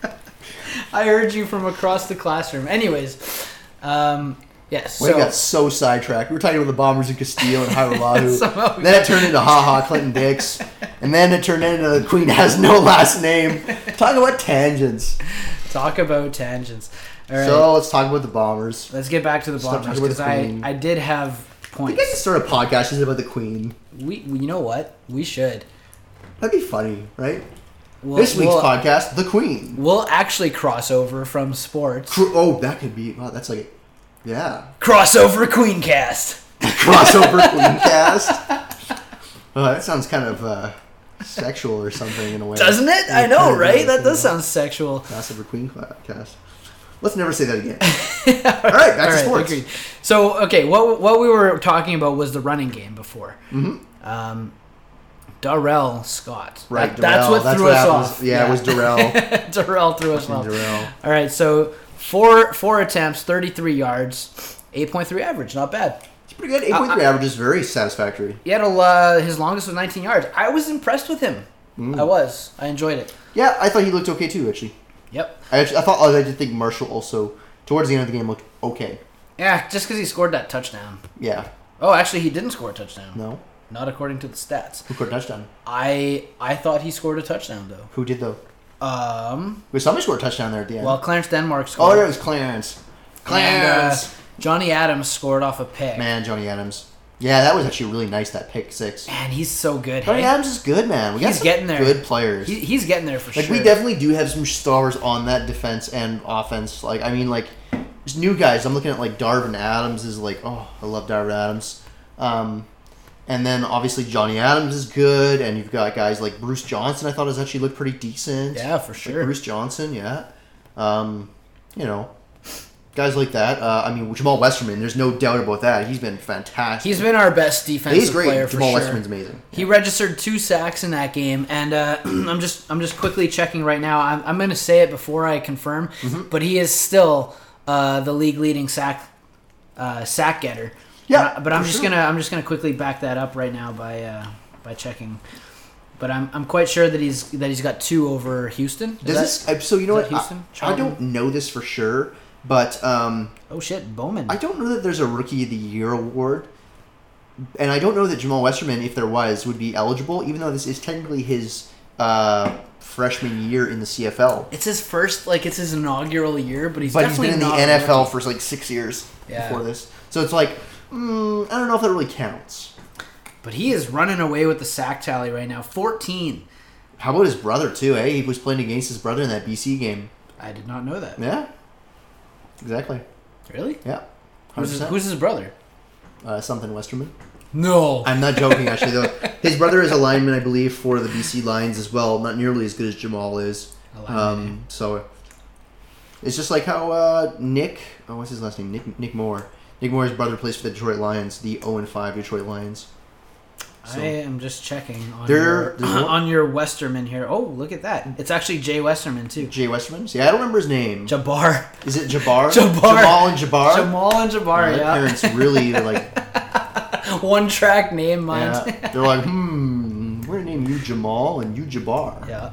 I heard you from across the classroom. Anyways, um, yes. We so, got so sidetracked. We were talking about the Bombers in Castile and Haralahu. Somehow we Then it turned into Ha Ha Clinton Dix. And then it turned into the Queen has no last name. Talk about tangents. talk about tangents. All right, So let's talk about the Bombers. let's get back to the Stop Bombers talking about because the I, Queen. I did have I points. think I can start a podcast just about the Queen. We, we you know what we should. That'd be funny, right? We'll, This week's we'll, podcast, the Queen. we'll actually cross over from sports. Cr- Oh, that could be. Wow, that's like, yeah, Crossover Queencast. crossover Queen cast. Oh, that sounds kind of uh, sexual or something in a way. Doesn't it? I It know, kinda right? does, That yeah. does sound sexual. Crossover Queen cast. Let's never say that again. All right, back All to right, sports. agreed. So, okay, what what we were talking about was the running game before. Mhm. Um, Darrell Scott. Right, That- that's Darrell. what That's threw what us happens. off. Yeah, it was Darrell. Darrell threw us off. Darrell. All right, so four four attempts, thirty-three yards, eight point three average. Not bad. It's pretty good. eight point three average is very satisfactory. He had a uh, his longest was nineteen yards. I was impressed with him. Mm. I was. I enjoyed it. Yeah, I thought he looked okay too. Actually, Yep. I actually, I thought oh, I did think Marshall also towards the end of the game looked okay. Yeah, just because he scored that touchdown. Yeah. Oh, actually, he didn't score a touchdown. No. Not according to the stats. Who scored a touchdown? I I thought he scored a touchdown though. Who did though? Um. Wait, somebody scored a touchdown there at the end. Well, Clarence Denmark oh, scored. yeah, it was Clarence. And, Clarence. uh, Johnny Adams scored off a pick. Man, Johnny Adams. Yeah, that was actually really nice. That pick six. Man, he's so good. Johnny hey? Adams is good, man. We got He's some getting there. good players. He, he's getting there for like sure. we definitely do have some stars on that defense and offense. Like I mean, like there's new guys. I'm looking at like Darvin Adams is like oh I love Darvin Adams, um, and then obviously Johnny Adams is good, and you've got guys like Bruce Johnson. I thought has actually looked pretty decent. Yeah, for Like sure. Bruce Johnson, yeah, um, you know, guys like that. Uh, I mean Jamal Westerman. There's no doubt about that. He's been fantastic. He's been our best defensive He's great. player for Jamal sure. Westerman's amazing. He registered two sacks in that game, and uh, I'm just I'm just quickly checking right now. I'm, I'm going to say it before I confirm, Mm-hmm. but he is still uh, the league leading sack uh, sack getter. Yeah, But, but I'm for just sure. gonna I'm just gonna quickly back that up right now by uh, by checking. But I'm I'm quite sure that he's that he's got two over Houston. Is Does that- this? I- So you know is what? that Houston? I, I don't know this for sure, but um, Oh shit, Bowman. I don't know that there's a Rookie of the Year award, and I don't know that Jamal Westerman, if there was, would be eligible, even though this is technically his uh, freshman year in the C F L. It's his first, like it's his inaugural year, but he's But he's definitely been in the not a N F L rookie. for like six years Yeah. before this, so it's like mm, I don't know if that really counts. But he is running away with the sack tally right now, fourteen. How about his brother too? Eh, he was playing against his brother in that B C game. I did not know that. Yeah, exactly. Really? Yeah, Who's his, one hundred percent. who's his brother? uh, something Westerman. No. I'm not joking, actually, though. His brother is a lineman, I believe, for the B C Lions as well. Not nearly as good as Jamal is. Um, so it's just like how uh, Nick, oh, what's his last name? Nick Nick Moore. Nick Moore's brother plays for the Detroit Lions, the oh and five Detroit Lions. So, I am just checking on There- your there's one- on your Westerman here. Oh, look at that! It's actually Jay Westerman too. Jay Westerman? See, I don't remember his name. Jabbar, Is it Jabbar? Jabbar. Jamal and Jabbar? Jamal and Oh, Jabbar. their Yeah, parents really, they're like, one track name, mine. yeah. They're like, hmm, we're going to name you Jamal and you Jabbar. Yeah.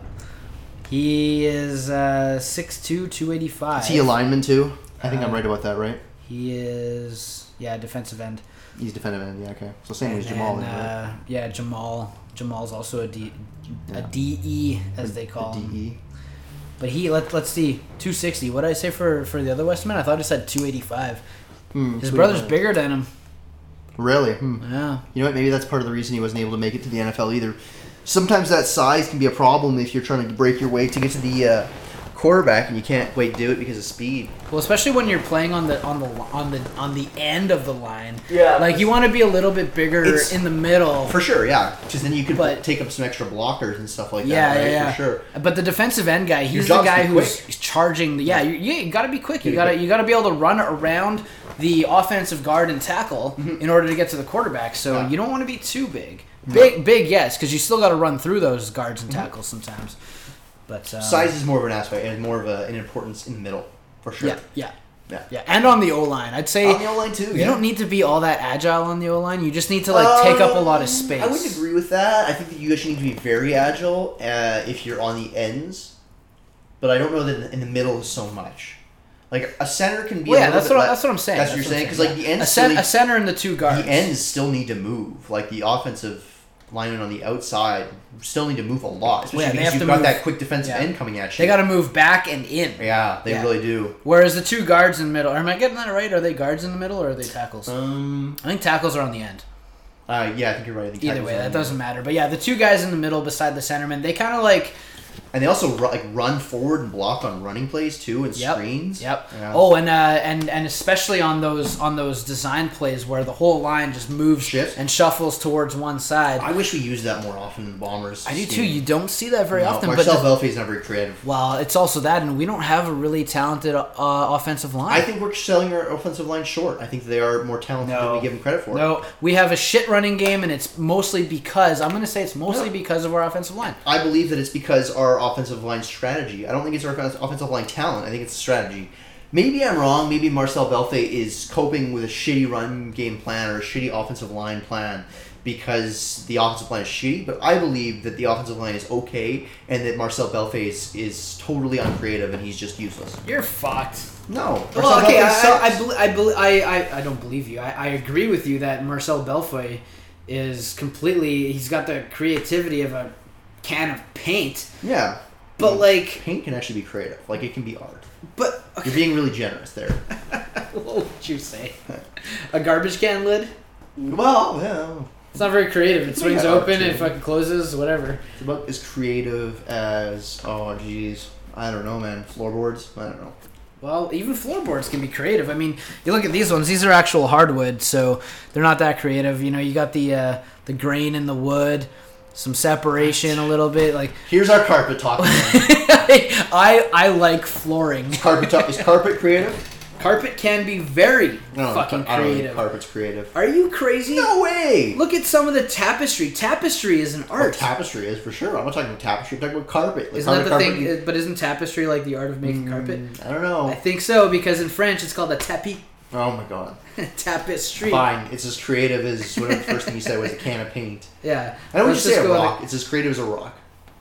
He is uh, six two, two eighty-five. Is he a lineman too? I think I'm Uh, right about that, right? He is, yeah, defensive end. He's defensive end, yeah, okay. So same And as Jamal. then, then, right? uh, yeah, Jamal. Jamal's also a D, a Yeah. D E as they call The him. D E. But he let let's see, two sixty. What did I say for for the other Westman? I thought it said two eighty-five. Hmm, His sweet brother's man. bigger than him. Really? Hmm. Yeah. You know what? Maybe that's part of the reason he wasn't able to make it to the N F L either. Sometimes that size can be a problem if you're trying to break your way to get to the uh, quarterback and you can't quite do it because of speed. Well, especially when you're playing on the on the on the on the end of the line. Yeah. Like you want to be a little bit bigger It's- in the middle. For sure, yeah. Because then you could But- take up some extra blockers and stuff like yeah, that, right? yeah, yeah. For sure. But the defensive end guy, he's Your the job's guy to be who's quick. charging. The, yeah, you, yeah, you got to be quick. You Gotta be got to quick. you got to be able to run around the offensive guard and tackle in order to get to the quarterback. So Mm-hmm. Yeah. you don't want to be too big. Big, big, yes, because you still got to run through those guards and tackles sometimes. But um, Size is more of an aspect and more of a, an importance in the middle, for sure. yeah, yeah, Yeah. yeah, and on the O line, I'd say On the O-line too, you yeah. don't need to be all that agile on the O line. You just need to like take up a lot of Um, space. I wouldn't agree with that. I think that you actually need to be very agile uh, if you're on the ends, but I don't know that in the middle is so much. Like a center can be. Well, a yeah, little that's bit what le- that's what I'm saying. That's what you're what I'm saying because like the yeah. ends, a, still cen- need, a center and the two guards. the ends still need to move. Like the offensive linemen on the outside still need to move a lot, especially Well, yeah, they because have you've to got move- that quick defensive yeah. end coming at you. They got to move back and in. Yeah, they Yeah. really do. Whereas the two guards in the middle, am I getting that right? Are they guards in the middle or are they tackles? Um. I think tackles are on the end. Uh, yeah, I think you're right. I think Either tackles way, are that on doesn't matter. But yeah, the two guys in the middle beside the centerman, they kind of like And they also ru- like run forward and block on running plays too and Yep. screens. Yep. Yeah. Oh, and uh, and and especially on those on those design plays where the whole line just moves Shifts. and shuffles towards one side. I wish we used that more often in the Bombers. I do too. scheme. You don't see that very No, often. Marcel but the- Belfay's not very creative. well, it's also that, and we don't have a really talented uh, offensive line. I think we're selling our offensive line short. I think they are more talented than No. we give them credit for. No, we have a shit running game, and it's mostly because I'm going to say it's mostly No. because of our offensive line. I believe that it's because our offensive line strategy. I don't think it's our offensive offensive line talent. I think it's strategy. Maybe I'm wrong. Maybe Marcel Belfay is coping with a shitty run game plan or a shitty offensive line plan because the offensive line is shitty. But I believe that the offensive line is okay and that Marcel Belfay is, is totally uncreative and he's just useless. You're fucked. No. Marcel Well, okay, Belfay I, I, sucks. I, bel- I, bel- I, I, I don't believe you. I, I agree with you that Marcel Belfoy is completely. He's got the creativity of a can of paint, yeah. but like, Paint can actually be creative. Like, it can be art. but You're being really generous there. what would you say? A garbage can lid? Well, yeah. It's not very creative. It It's swings like art, open, too. it fucking closes, whatever. It's about as creative as, oh, geez. I don't know, man. Floorboards? I don't know. Well, even floorboards can be creative. I mean, you look at these ones; these are actual hardwood, so they're not that creative. You know, you got the uh, the grain in the wood, some separation a little bit. Like Here's our carpet talk. I I like flooring. carpet talk. Is carpet creative? Carpet can be very No, fucking I don't think creative. carpet's creative. Are you crazy? No way! Look at some of the tapestry. Tapestry is an Oh, art. tapestry is for sure. I'm not talking about tapestry. I'm talking about carpet. Like Isn't that carpet, the carpet, thing? But isn't tapestry like the art of making carpet? I don't know. I think so because in French it's called a tapis. Oh my god. Tapestry. Fine. It's as creative as whatever the first thing you said was a can of paint. Yeah. I know what you Let's say just a go rock. with It's as creative as a rock.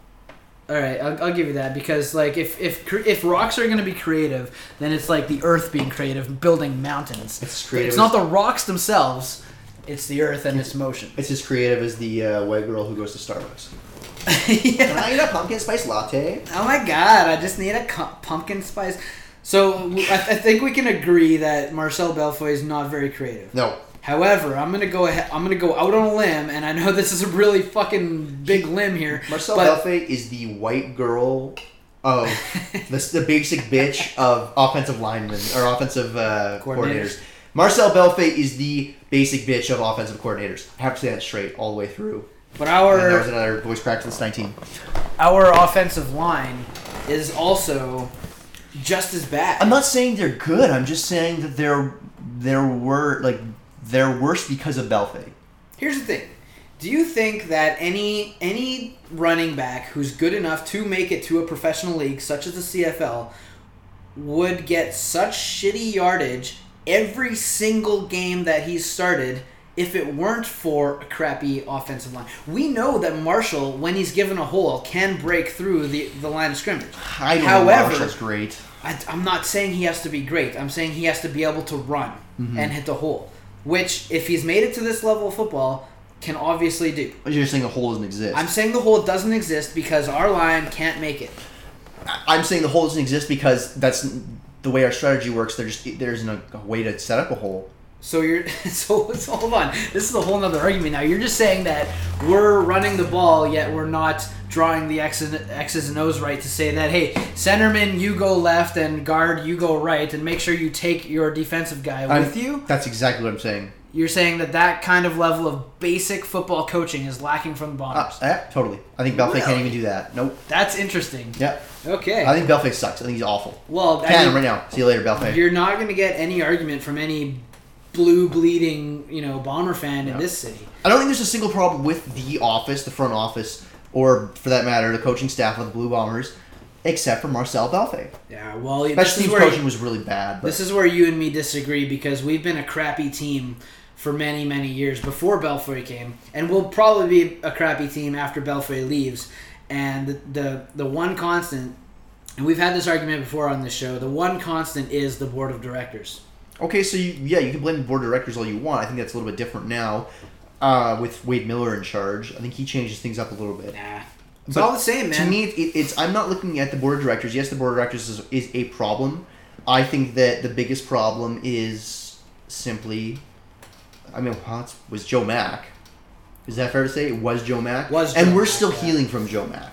All right, I'll, I'll give you that because like if if cre- if rocks are going to be creative, then it's like the earth being creative, building mountains. It's as creative. It's as, not the rocks themselves; it's the earth and its motion. It's as creative as the uh, white girl who goes to Starbucks. Yeah. Can I get a pumpkin spice latte? Oh my god! I just need a cu- pumpkin spice. So I, th- I think we can agree that Marcel Belfoy is not very creative. No. However, I'm gonna go ahead. I'm gonna go out on a limb, and I know this is a really fucking big limb here. Marcel but Belfoy is the white girl of the, the basic bitch of offensive linemen or offensive uh, coordinators. Coordinators. Marcel Belfoy is the basic bitch of offensive coordinators. I have to say that straight all the way through. But And that our was another voice crack to this nineteen. our offensive line is also just as bad. I'm not saying they're good. I'm just saying that they're they're wor- like they're worse because of Belfoy. Here's the thing. Do you think that any any running back who's good enough to make it to a professional league such as the C F L would get such shitty yardage every single game that he's started if it weren't for a crappy offensive line? We know that Marshall, when he's given a hole, can break through the, the line of scrimmage. I know However, Marshall's great. I, I'm not saying he has to be great. I'm saying he has to be able to run Mm-hmm. and hit the hole, which, if he's made it to this level of football, can obviously do. You're saying the hole doesn't exist. I'm saying the hole doesn't exist because our line can't make it. I'm saying the hole doesn't exist because that's the way our strategy works. There just there isn't a, a way to set up a hole. So you're so, so hold on. This is a whole nother argument now. You're just saying that we're running the ball, yet we're not drawing the X's and, X's and O's right to say that, hey, centerman, you go left, and guard, you go right, and make sure you take your defensive guy I'm- with you. That's exactly what I'm saying. You're saying that that kind of level of basic football coaching is lacking from the Uh, Bombers. yeah, totally. I think Belfoy can't Really? even do that. Nope. That's interesting. Yep. Okay. I think Belfoy sucks. I think he's awful. well, I Can mean, right now. See you later, Belfoy. you're not going to get any argument from any blue bleeding, you know, Bomber fan in No. this city. I don't think there's a single problem with the office, the front office, or for that matter, the coaching staff of the Blue Bombers, except for Marcel Belfoy. Yeah, well, this Special is teams where coaching was really bad. But this is where you and me disagree because we've been a crappy team for many, many years before Belfoy came, and we'll probably be a crappy team after Belfoy leaves. And the, the the one constant, and we've had this argument before on this show, the one constant is the board of directors. okay, so you, yeah, you can blame the board of directors all you want. I think that's a little bit different now uh, with Wade Miller in charge. I think he changes things up a little bit. Nah, it's But all the same, man. To me, it, it's I'm not looking at the board of directors. Yes, the board of directors is, is a problem. I think that the biggest problem is simply, I mean, what was Joe Mack? Is that fair to say? It was Joe Mack, Was and Joe we're Mack, still yeah. healing from Joe Mack.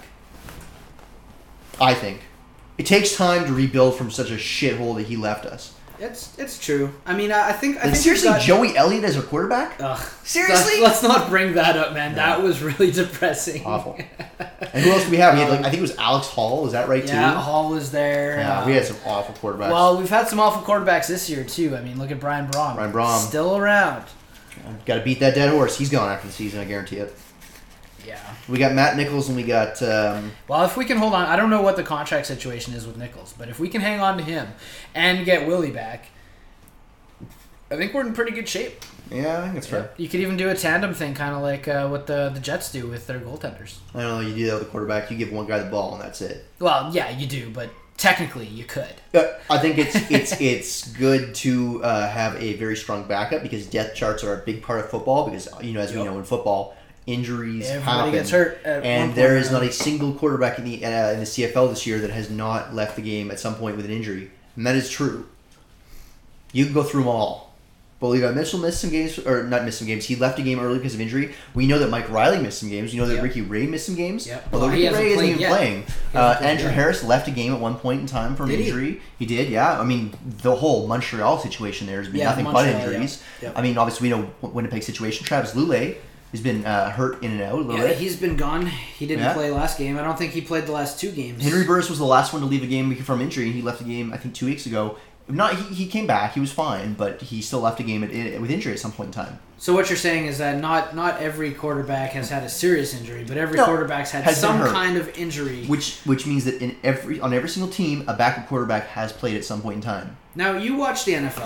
I think it takes time to rebuild from such a shithole that he left us. It's it's true. I mean, I, I think I Like, think seriously, we've got- Joey Elliott as a quarterback? Ugh. Seriously? Let's, let's not bring that up, man. That was really depressing. Awful. And who else do we have? We had, like, I think it was Alex Hall. Is that right, Yeah, too? Hall was there. Yeah, uh, we had some awful quarterbacks. Well, we've had some awful quarterbacks this year too. I mean, look at Brian Brom. Brian Brom. Still around. Got to beat that dead horse. He's gone after the season, I guarantee it. Yeah. We got Matt Nichols and we got um, Well, if we can hold on, I don't know what the contract situation is with Nichols, but if we can hang on to him and get Willie back, I think we're in pretty good shape. yeah, I think that's fair. You could even do a tandem thing, kind of like uh, what the the Jets do with their goaltenders. I don't know. You do that with a quarterback. You give one guy the ball and that's it. Well, yeah, you do, but technically you could. Uh, I think it's it's it's good to uh, have a very strong backup because depth charts are a big part of football. Because you know, as we Yep. know in football, injuries Everybody happen. gets hurt at one And point there or is not another. a single quarterback in the uh, in the C F L this year that has not left the game at some point with an injury, and that is true. You can go through them all. But we got Mitchell missed some games, or not missed some games. He left a game early because of injury. We know that Mike Riley missed some games. We know that Yep. Ricky Ray missed some games. Yep. Although Well, he Ricky hasn't Ray isn't played even yet. playing. He Uh, hasn't played Andrew yet. Harris left a game at one point in time from Did he? injury. He? did, yeah. I mean, the whole Montreal situation there has been Yeah, nothing but Montreal, injuries. yeah. Yep. I mean, obviously we know Winnipeg situation. Travis Lulay has been uh, hurt in and out a little Yeah, bit. he's been gone. He didn't Yeah. play last game. I don't think he played the last two games. Henry Burris was the last one to leave a game from injury. He left the game, I think, two weeks ago. Not he, he came back. He was fine, but he still left a game at, with injury at some point in time. So what you're saying is that not not every quarterback has had a serious injury, but every No, quarterback's had has been some hurt. kind of injury. Which which means that in every on every single team, a backup quarterback has played at some point in time. Now you watch the N F L.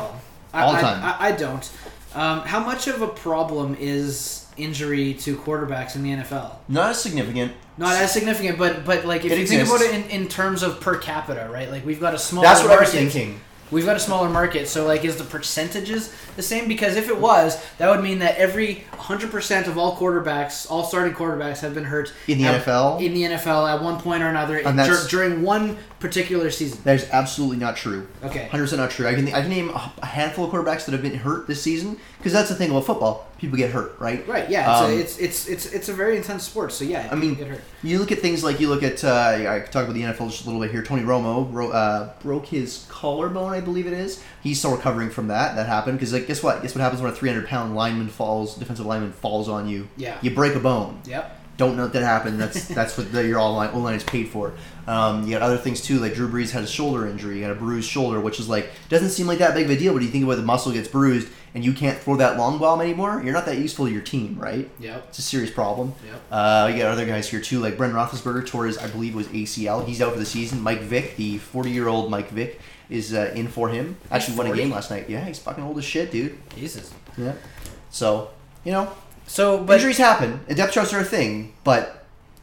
All the I, time. I, I don't. Um, how much of a problem is injury to quarterbacks in the N F L? Not as significant. Not as significant, but but like if It you exists. think about it in, in terms of per capita, right? Like we've got a smaller That's what I was market. thinking. We've got a smaller market, so like is the percentages the same? Because if it was, that would mean that every one hundred percent of all quarterbacks, all starting quarterbacks have been hurt In the at, N F L? In the N F L at one point or another And dur- that's- during one particular season. That is absolutely not true. Okay. one hundred percent not true. I can I can name a handful of quarterbacks that have been hurt this season because that's the thing about football. People get hurt, right? Right. Yeah. It's, Um, a, it's it's it's it's a very intense sport. So yeah, I mean, people get hurt. you look at things like you look at. Uh, I could talk about the N F L just a little bit here. Tony Romo ro- uh, broke his collarbone, I believe it is. He's still recovering from that. That happened because, like, guess what? Guess what happens when a three hundred pound lineman falls, defensive lineman falls on you? Yeah. You break a bone. Yep. Don't know that happened. That's that's what the, your all line O line is paid for. Um, you got other things too, like Drew Brees had a shoulder injury. You got a bruised shoulder, which is like doesn't seem like that big of a deal, but you think about the muscle gets bruised and you can't throw that long bomb anymore. You're not that useful to your team, right? Yep. It's a serious problem. Yep. Uh, you got other guys here too, like Brendan Roethlisberger tore his, I believe, it was A C L. He's out for the season. Mike Vick, the forty-year-old Mike Vick, is uh, in for him. Actually, won a forty? game last night. Yeah, he's fucking old as shit, dude. Jesus. Yeah. So you know, So, but injuries happen, and depth charts are a thing, but.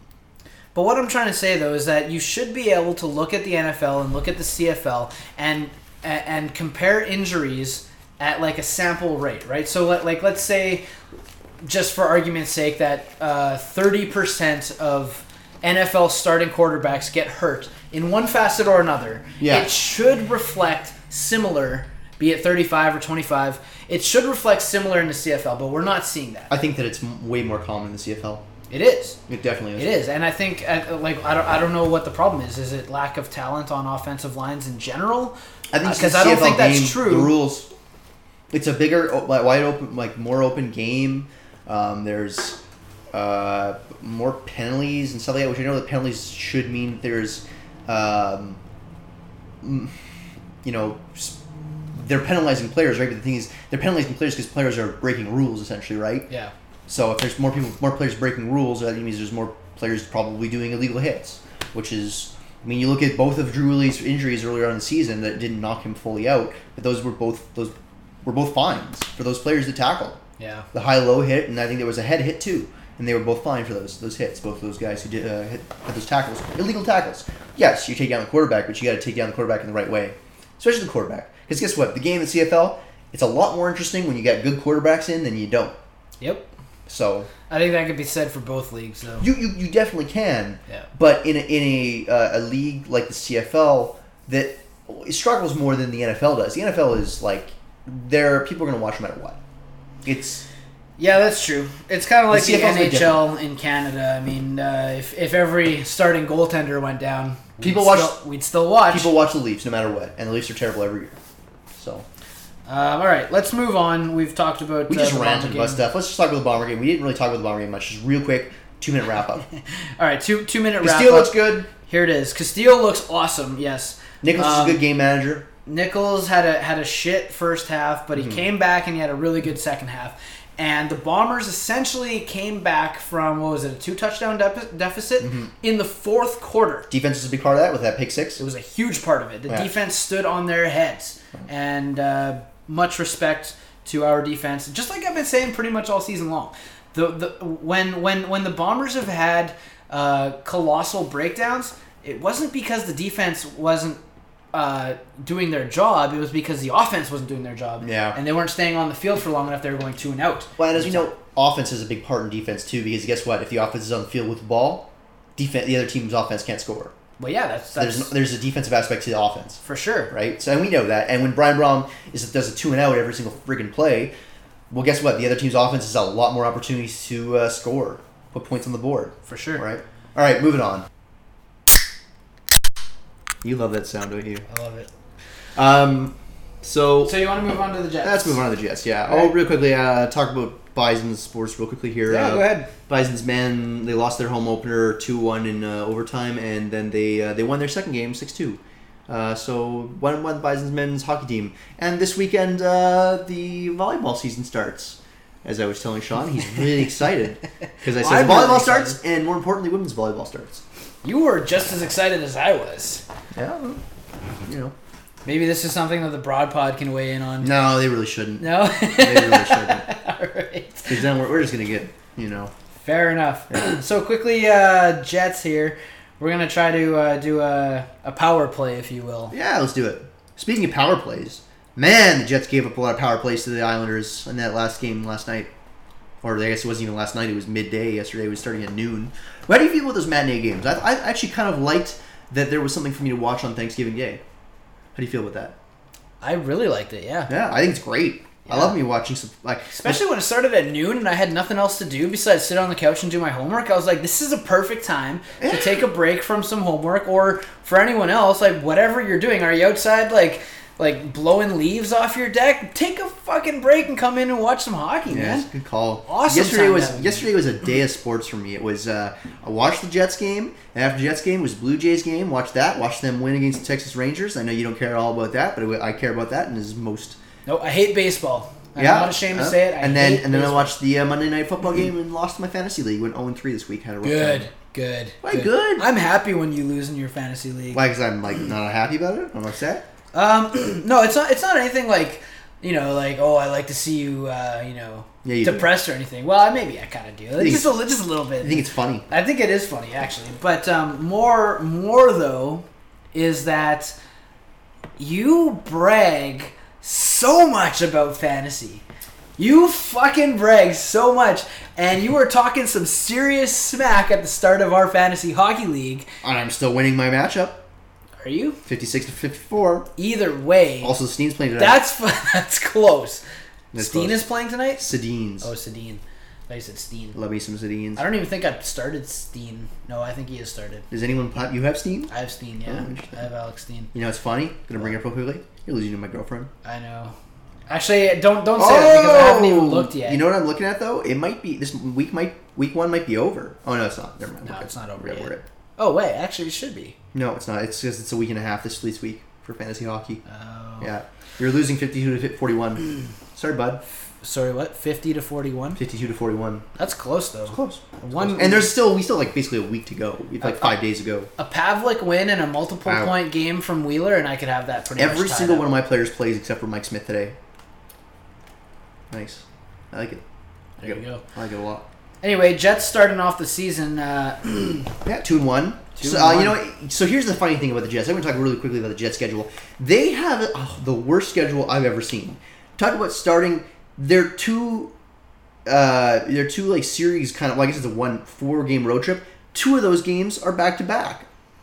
But what I'm trying to say though is that you should be able to look at the N F L and look at the C F L and and compare injuries at like a sample rate, right? So let, like let's say, just for argument's sake, that uh, thirty percent of N F L starting quarterbacks get hurt in one facet or another. Yeah. It should reflect similar, be it thirty-five or twenty-five. It should reflect similar in the C F L, but we're not seeing that. I think that it's m- way more common in the C F L. It is. It definitely is. It is, and I think uh, like I don't I don't know what the problem is. Is it lack of talent on offensive lines in general? I think because the I don't C F L think that's game, true. The rules. It's a bigger, o- like, wide open, like more open game. Um, there's uh, more penalties and stuff like that, which I know that penalties should mean there's, um, mm, you know, s- they're penalizing players, right? But the thing is, they're penalizing players because players are breaking rules, essentially, right? Yeah. So if there's more people, more players breaking rules, that means there's more players probably doing illegal hits, which is, I mean, you look at both of Drew Willy's injuries earlier on in the season that didn't knock him fully out, but those were both those were both fines for those players to tackle. Yeah. The high-low hit, and I think there was a head hit too, and they were both fined for those those hits. Both of those guys who did uh, hit had those tackles, illegal tackles. Yes, you take down the quarterback, but you got to take down the quarterback in the right way, especially the quarterback. Because guess what? The game in the C F L, it's a lot more interesting when you got good quarterbacks in than you don't. Yep. So I think that could be said for both leagues, though. you you, you definitely can. Yeah. But in a, in a uh, a league like the C F L that it struggles more than the N F L does. The N F L is like there people are going to watch no matter what. It's Yeah, that's true. It's kind of like The the, C F L's a N bit H L in Canada. I mean, uh, if if every starting goaltender went down, People we'd watch- Still, we'd still watch. people watch the Leafs no matter what, and the Leafs are terrible every year. So Um, all right, let's move on. We've talked about we uh, just the ranted Bomber about game. stuff. Let's just talk about the Bomber game. We didn't really talk about the Bomber game much. Just real quick, two minute wrap up. All right, two two minute wrap Castillo up. looks good. Here it is. Castillo looks awesome. Yes. Nicholas Um, is a good game manager. Nichols had a had a shit first half, but he Mm-hmm. came back and he had a really good second half. And the Bombers essentially came back from, what was it, a two touchdown de- deficit Mm-hmm. in the fourth quarter. Defense is a big part of that with that pick six. It was a huge part of it. The Yeah. defense stood on their heads, and uh, much respect to our defense. Just like I've been saying pretty much all season long. The the when when when the Bombers have had uh, colossal breakdowns, it wasn't because the defense wasn't uh, doing their job. It was because the offense wasn't doing their job. Yeah. And they weren't staying on the field for long enough. They were going two and out. Well, and as we know, offense is a big part in defense too. Because guess what? If the offense is on the field with the ball, defense, the other team's offense can't score. Well, yeah, that's that's There's there's a defensive aspect to the offense, for sure. right? So and we know that. And when Brian Brown is does a two and out every single friggin' play, well, guess what? The other team's offense has a lot more opportunities to uh, score, put points on the board, For sure. right? All right, moving on. You love that sound, don't you? I love it. Um, so So you want to move on to the Jets? let's move on to the Jets. Yeah. All Oh, right. real quickly, uh, talk about Bison's sports real quickly here. Yeah, uh, go ahead. Bison's men, they lost their home opener two one in uh, overtime, and then they uh, they won their second game six two. Uh, so one one Bison's men's hockey team, and this weekend uh, the volleyball season starts. As I was telling Sean, he's really excited because I said I'm the volleyball really starts, excited. and more importantly, women's volleyball starts. You were just as excited as I was. Yeah, you know, Maybe this is something that the Broad Pod can weigh in on. No, they really shouldn't. No? They really shouldn't. All right. Because then we're, we're just going to get, you know. Fair enough. So quickly, uh, Jets here. We're going to try to uh, do a, a power play, if you will. Yeah, let's do it. Speaking of power plays, man, the Jets gave up a lot of power plays to the Islanders in that last game last night. Or I guess it wasn't even last night. It was midday. Yesterday it was starting at noon. How do you feel about those matinee games? I, I actually kind of liked that there was something for me to watch on Thanksgiving Day. How do you feel about that? I really liked it, yeah. Yeah, I think it's great. Yeah. I love me watching some... like, Especially when it started at noon and I had nothing else to do besides sit on the couch and do my homework. I was like, this is a perfect time Yeah. to take a break from some homework, or for anyone else, like whatever you're doing. Are you outside like like blowing leaves off your deck? Take a fucking break and come in and watch some hockey, Yeah, man. it's a good call. Awesome Yesterday time was to have a yesterday was a day of sports for me. It was uh, I watched the Jets game, and after the Jets game was Blue Jays game. Watched that. Watched them win against the Texas Rangers. I know you don't care at all about that, but I care about that, and is most. No, I hate baseball. I'm yeah, not ashamed uh, to say it. I and then hate and then I baseball. watched the uh, Monday Night Football game and lost my fantasy league. Went oh and three this week. Had a rough Good, time. good. Why good? I'm happy when you lose in your fantasy league. Why? Because I'm like not happy about it. I'm upset. Um, no, it's not. It's not anything like, you know, like, oh, I like to see you, uh, you know, Yeah, you do. depressed or anything. Well, maybe I kind of do. think Just a, li- just a little bit. I think it's funny. I think it is funny, actually. But um, more, more though, is that you brag so much about fantasy. You fucking brag so much, and you were talking some serious smack at the start of our fantasy hockey league. And I'm still winning my matchup, Are you? fifty-six to fifty-four. Either way, Also, Steen's playing today. that's that's close. That's Steen close. is playing tonight? Sedines. Oh, Sedin. I said Steen. Love me some Sedines. I don't even think I started Steen. No, I think he has started. Does anyone pop? You have Steen? I have Steen, yeah. Oh, interesting. I have Alex Steen. You know, it's funny. Gonna bring it up real quickly. You're losing to my girlfriend. I know. Actually, don't don't say that because I haven't even looked yet. You know what I'm looking at though? It might be this week. Might week one might be over. Oh no, it's not. Never mind. No, Okay. it's not over We're- yet. we're at- Oh, wait. Actually, it should be. No, it's not. It's just it's a week and a half this this week for fantasy hockey. Oh. Yeah, you're losing fifty-two to forty-one. Sorry, bud. Sorry, what? fifty to forty-one? fifty-two to forty-one. That's close, though. Close. One, And there's still we still like basically a week to go. We have like five days ago. a Pavlik win and a multiple Wow. point game from Wheeler, and I could have that pretty much Every tied single up. one of my players plays except for Mike Smith today. Nice. I like it. There you go. I like it a lot. Anyway, Jets starting off the season. Uh, Yeah, two and one. Two so, and uh, one. You know, so here's the funny thing about the Jets. I'm going to talk really quickly about the Jets schedule. They have oh, the worst schedule I've ever seen. Talk about starting their two, uh, their two like series kind of. Well, I guess it's a one four game road trip. Two of those games are back to back,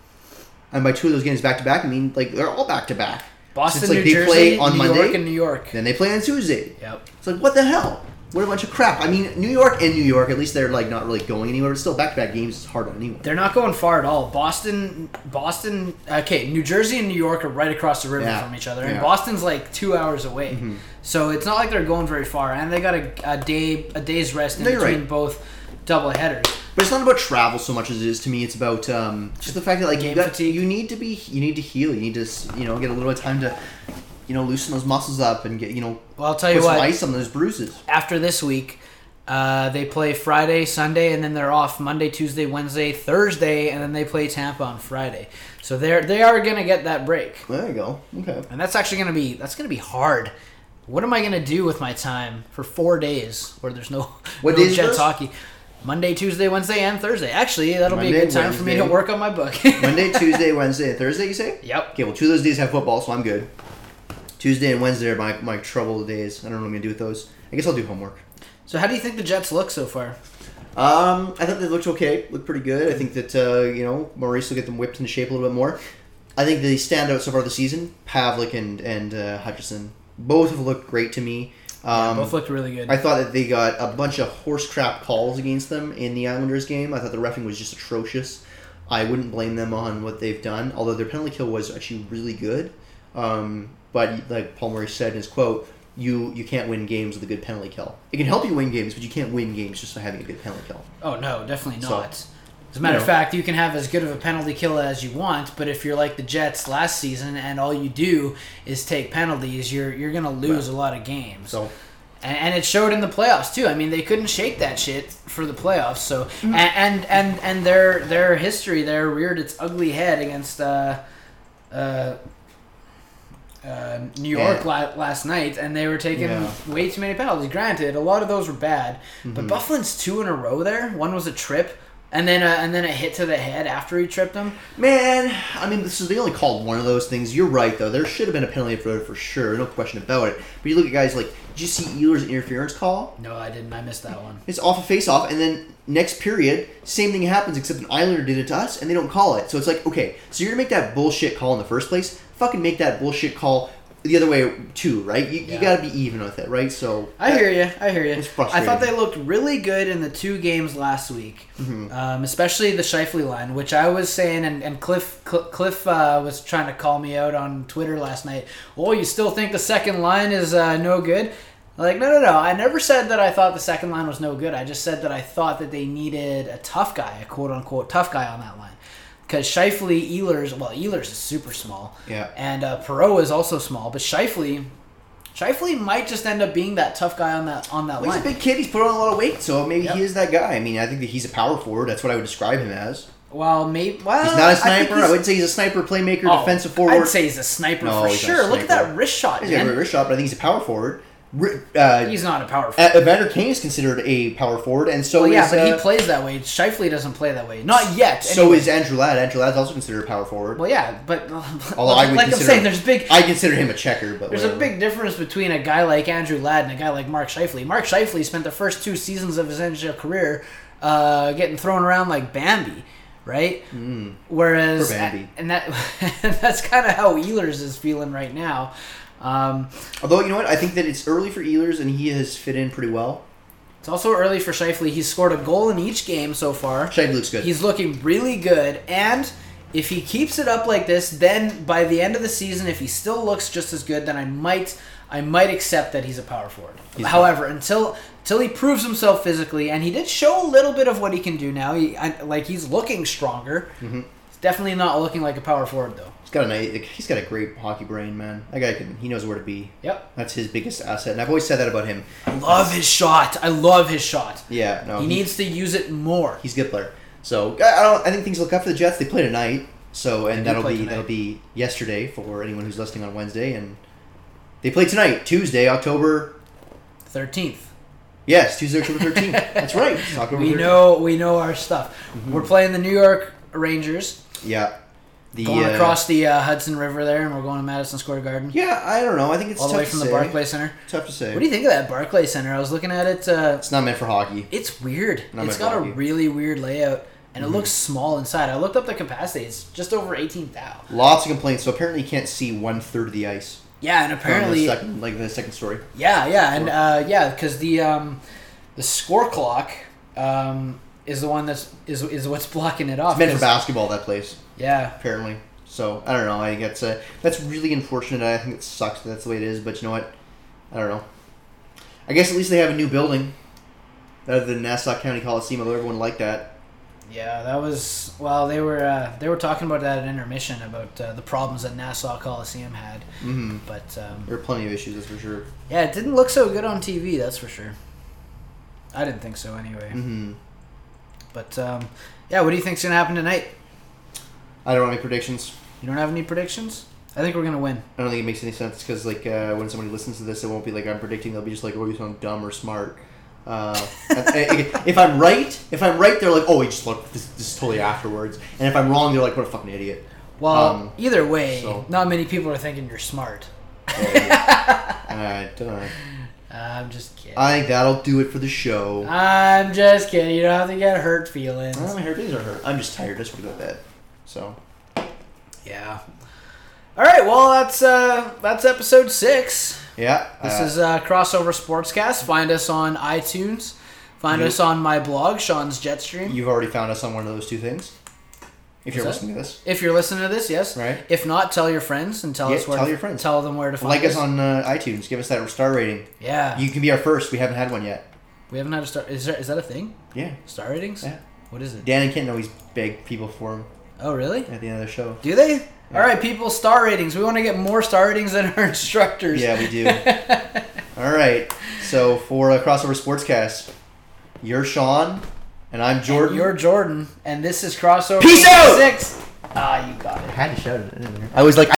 and by two of those games back to back, I mean like they're all back to back. Boston, So it's like New they Jersey, play on New Monday, York, and New York. Then they play on Tuesday. Yep. It's like what the hell? What a bunch of crap. I mean, New York and New York, at least they're like not really going anywhere. But still, back to back games is hard on anyone. They're not going far at all. Boston, Boston. Okay, New Jersey and New York are right across the river Yeah. from each other, and Yeah. Boston's like two hours away. Mhm. So it's not like they're going very far, and they got a, a day, a day's rest in No, you're between right. both double headers. But it's not about travel so much as it is to me. It's about um, just the fact that like you Game got, fatigue. you need to be you need to heal. You need to you know get a little bit of time to you know loosen those muscles up and get you know Well, I'll tell put you some what. ice on those bruises. After this week, uh, they play Friday, Sunday, and then they're off Monday, Tuesday, Wednesday, Thursday, and then they play Tampa on Friday. So they're they are gonna get that break, There you go. Okay. and that's actually gonna be that's gonna be hard. What am I gonna do with my time for four days where there's no, What no days are Jets those? hockey? Monday, Tuesday, Wednesday, and Thursday. Actually, that'll be Monday, a good time for me to Wednesday. work on my book. Monday, Tuesday, Wednesday, and Thursday. You say? Yep. Okay. Well, two of those days have football, so I'm good. Tuesday and Wednesday are my my trouble days. I don't know what I'm gonna do with those. I guess I'll do homework. So how do you think the Jets look so far? Um, I thought they looked okay. Looked pretty good. I think that uh, you know Maurice will get them whipped into shape a little bit more. I think they stand out so far this season. Pavlik and and uh, Hutchison both have looked great to me. Um, Both looked really good. I thought that they got a bunch of horse crap calls against them in the Islanders game. I thought the reffing was just atrocious. I wouldn't blame them on what they've done, although their penalty kill was actually really good. Um, but like Paul Maurice said in his quote, you you can't win games with a good penalty kill. It can help you win games, but you can't win games just by having a good penalty kill. Oh no, definitely So, not. As a matter you of know. fact, you can have as good of a penalty kill as you want, but if you're like the Jets last season and all you do is take penalties, you're you're gonna lose Right. a lot of games. So And, and it showed in the playoffs too. I mean, they couldn't shake that shit for the playoffs. So Mm-hmm. and, and and and their their history there reared its ugly head against uh, uh, uh, New York Yeah. la- last night, and they were taking Yeah. way too many penalties. Granted, a lot of those were bad, but Bufflin's two in a row there. One was a trip, and then a, and then a hit to the head after he tripped him. Man, I mean, this is they only called one of those things. You're right, though. There should have been a penalty for it for sure, no question about it. But you look at guys like, did you see Ehlers' interference call? No, I didn't. I missed that one. It's off a face-off, and then next period, same thing happens, except an Islander did it to us, and they don't call it. So it's like, okay, so you're gonna make that bullshit call in the first place? Fucking make that bullshit call the other way too, right? You, Yeah. you gotta be even with it, right? So I hear you. I hear you. It's I frustrating. thought they looked really good in the two games last week, Mm-hmm. um, especially the Scheifele line, which I was saying, and, and Cliff Cl- Cliff uh, was trying to call me out on Twitter last night. Oh, you still think the second line is uh, no good? Like, no, no, no. I never said that I thought the second line was no good. I just said that I thought that they needed a tough guy, a quote-unquote tough guy on that line. Because Scheifele, Ehlers, well, Ehlers is super small. Yeah. And uh, Perreault is also small. But Scheifele, Scheifele might just end up being that tough guy on that on that well, line. he's a big kid. He's put on a lot of weight, so maybe Yep. he is that guy. I mean, I think that he's a power forward. That's what I would describe him as. Well, maybe. Well, He's not a I think sniper. I, he's- wouldn't say he's a sniper, playmaker, oh, defensive forward. I'd say he's a sniper No, for he's not a sure. Look at sniper. that wrist shot, He's got a man. great wrist shot, but I think he's a power forward. Ri- Uh, He's not a power forward. Uh, Evander Kane is considered a power forward, and so well, yeah, is but he uh, plays that way. Scheifele doesn't play that way. Not yet. so anyway. is Andrew Ladd. Andrew Ladd's also considered a power forward. Well, yeah, but Although I would like I'm consider saying, him- there's big. I consider him a checker, but There's whatever. a big difference between a guy like Andrew Ladd and a guy like Mark Scheifele. Mark Scheifele spent the first two seasons of his N H L career uh, getting thrown around like Bambi, right? Mm. Whereas, Poor Bambi. and that that's kind of how Ehlers is feeling right now. Um, Although you know what, I think that it's early for Ehlers, and he has fit in pretty well. it's also early for Scheifele. He's scored a goal in each game so far. Shane looks good. He's looking really good, and if he keeps it up like this, then by the end of the season, if he still looks just as good, then I might, I might accept that he's a power forward. He's However, until until he proves himself physically, and he did show a little bit of what he can do now. He I, like he's looking stronger. Mm-hmm. He's definitely not looking like a power forward though. He's got a nice, like, he's got a great hockey brain, man. That guy can, he knows where to be. Yep, That's his biggest asset, and I've always said that about him. I love his shot. I love his shot. Yeah, no, He needs to use it more. He's a good player. So I I don't. I think things look up for the Jets. They play tonight, so and They do that'll play be tonight. that'll be yesterday for anyone who's listening on Wednesday, and they play tonight, Tuesday, October. Thirteenth. Yes, Tuesday, October thirteenth. That's right. It's October We thirteenth. know we know our stuff. Mm-hmm. We're playing the New York Rangers. Yeah. The, Going uh, across the uh, Hudson River there, and we're going to Madison Square Garden. Yeah, I don't know. I think it's all the tough way to from the say. Barclays Center. Tough to say. What do you think of that Barclays Center? I was looking at it. Uh, It's not meant for hockey. it's weird. Not It's my got a hockey. really weird layout, and Mm-hmm. it looks small inside. I looked up the capacity. It's just over eighteen thousand. Lots of complaints. So apparently you can't see one third of the ice. Yeah, and From apparently, the second, like the second story. yeah, yeah, and uh, yeah, because the um, the score clock um, is the one that's is is what's blocking it off. It's meant for 'cause- basketball. That place Yeah, apparently. So I don't know. I think that's uh, that's really unfortunate. I think it sucks that that's the way it is. But you know what? I don't know. I guess at least they have a new building. Other than Nassau County Coliseum, although everyone liked that. yeah, that was well. They were uh, they were talking about that at intermission about uh, the problems that Nassau Coliseum had, Mm-hmm. but um, There are plenty of issues, that's for sure. yeah, it didn't look so good on T V. That's for sure. I didn't think so anyway. Mm-hmm. But um, yeah, what do you think's gonna happen tonight? I don't have any predictions. You don't have any predictions? I think we're gonna win. I don't think it makes any sense because like uh, when somebody listens to this, it won't be like I'm predicting. They'll be just like, "Oh, you sound dumb or smart." Uh, if I'm right, if I'm right, they're like, "Oh, we just look this, this is totally afterwards." And if I'm wrong, they're like, "What a fucking idiot." Well, Um, either way, so- not many people are thinking you're smart. I don't know. I'm just kidding. I think that'll do it for the show. I'm just kidding. You don't have to get hurt feelings. Oh, my hair feelings are hurt. I'm just tired. I just want to go to bed. So Yeah. All right. Well, that's uh, that's episode six. yeah, This uh, is uh, Crossover Sportscast. Find us on iTunes. Find You- us on my blog, Sean's Jetstream. you've already found us on one of those two things. If you're What's that? listening to this, If you're listening to this, yes. Right. If not, tell your friends and tell Yeah, us where. tell to, your friends. Tell them where to find like us. us on uh, iTunes. Give us that star rating. Yeah. You can be our first. We haven't had one yet. we haven't had a star. Is there? Is that a thing? Yeah. Star ratings? Yeah. What is it? Dan and Kent always beg people for them Oh, really? at the end of the show. Do they? All right, people. Star ratings. We want to get more star ratings than our instructors. Yeah, we do. All right. So for a crossover sportscast, you're Sean, and I'm Jordan. You're Jordan, and this is Crossover Peace out! Six. Ah, you got it. I had to shout it in there. I was like.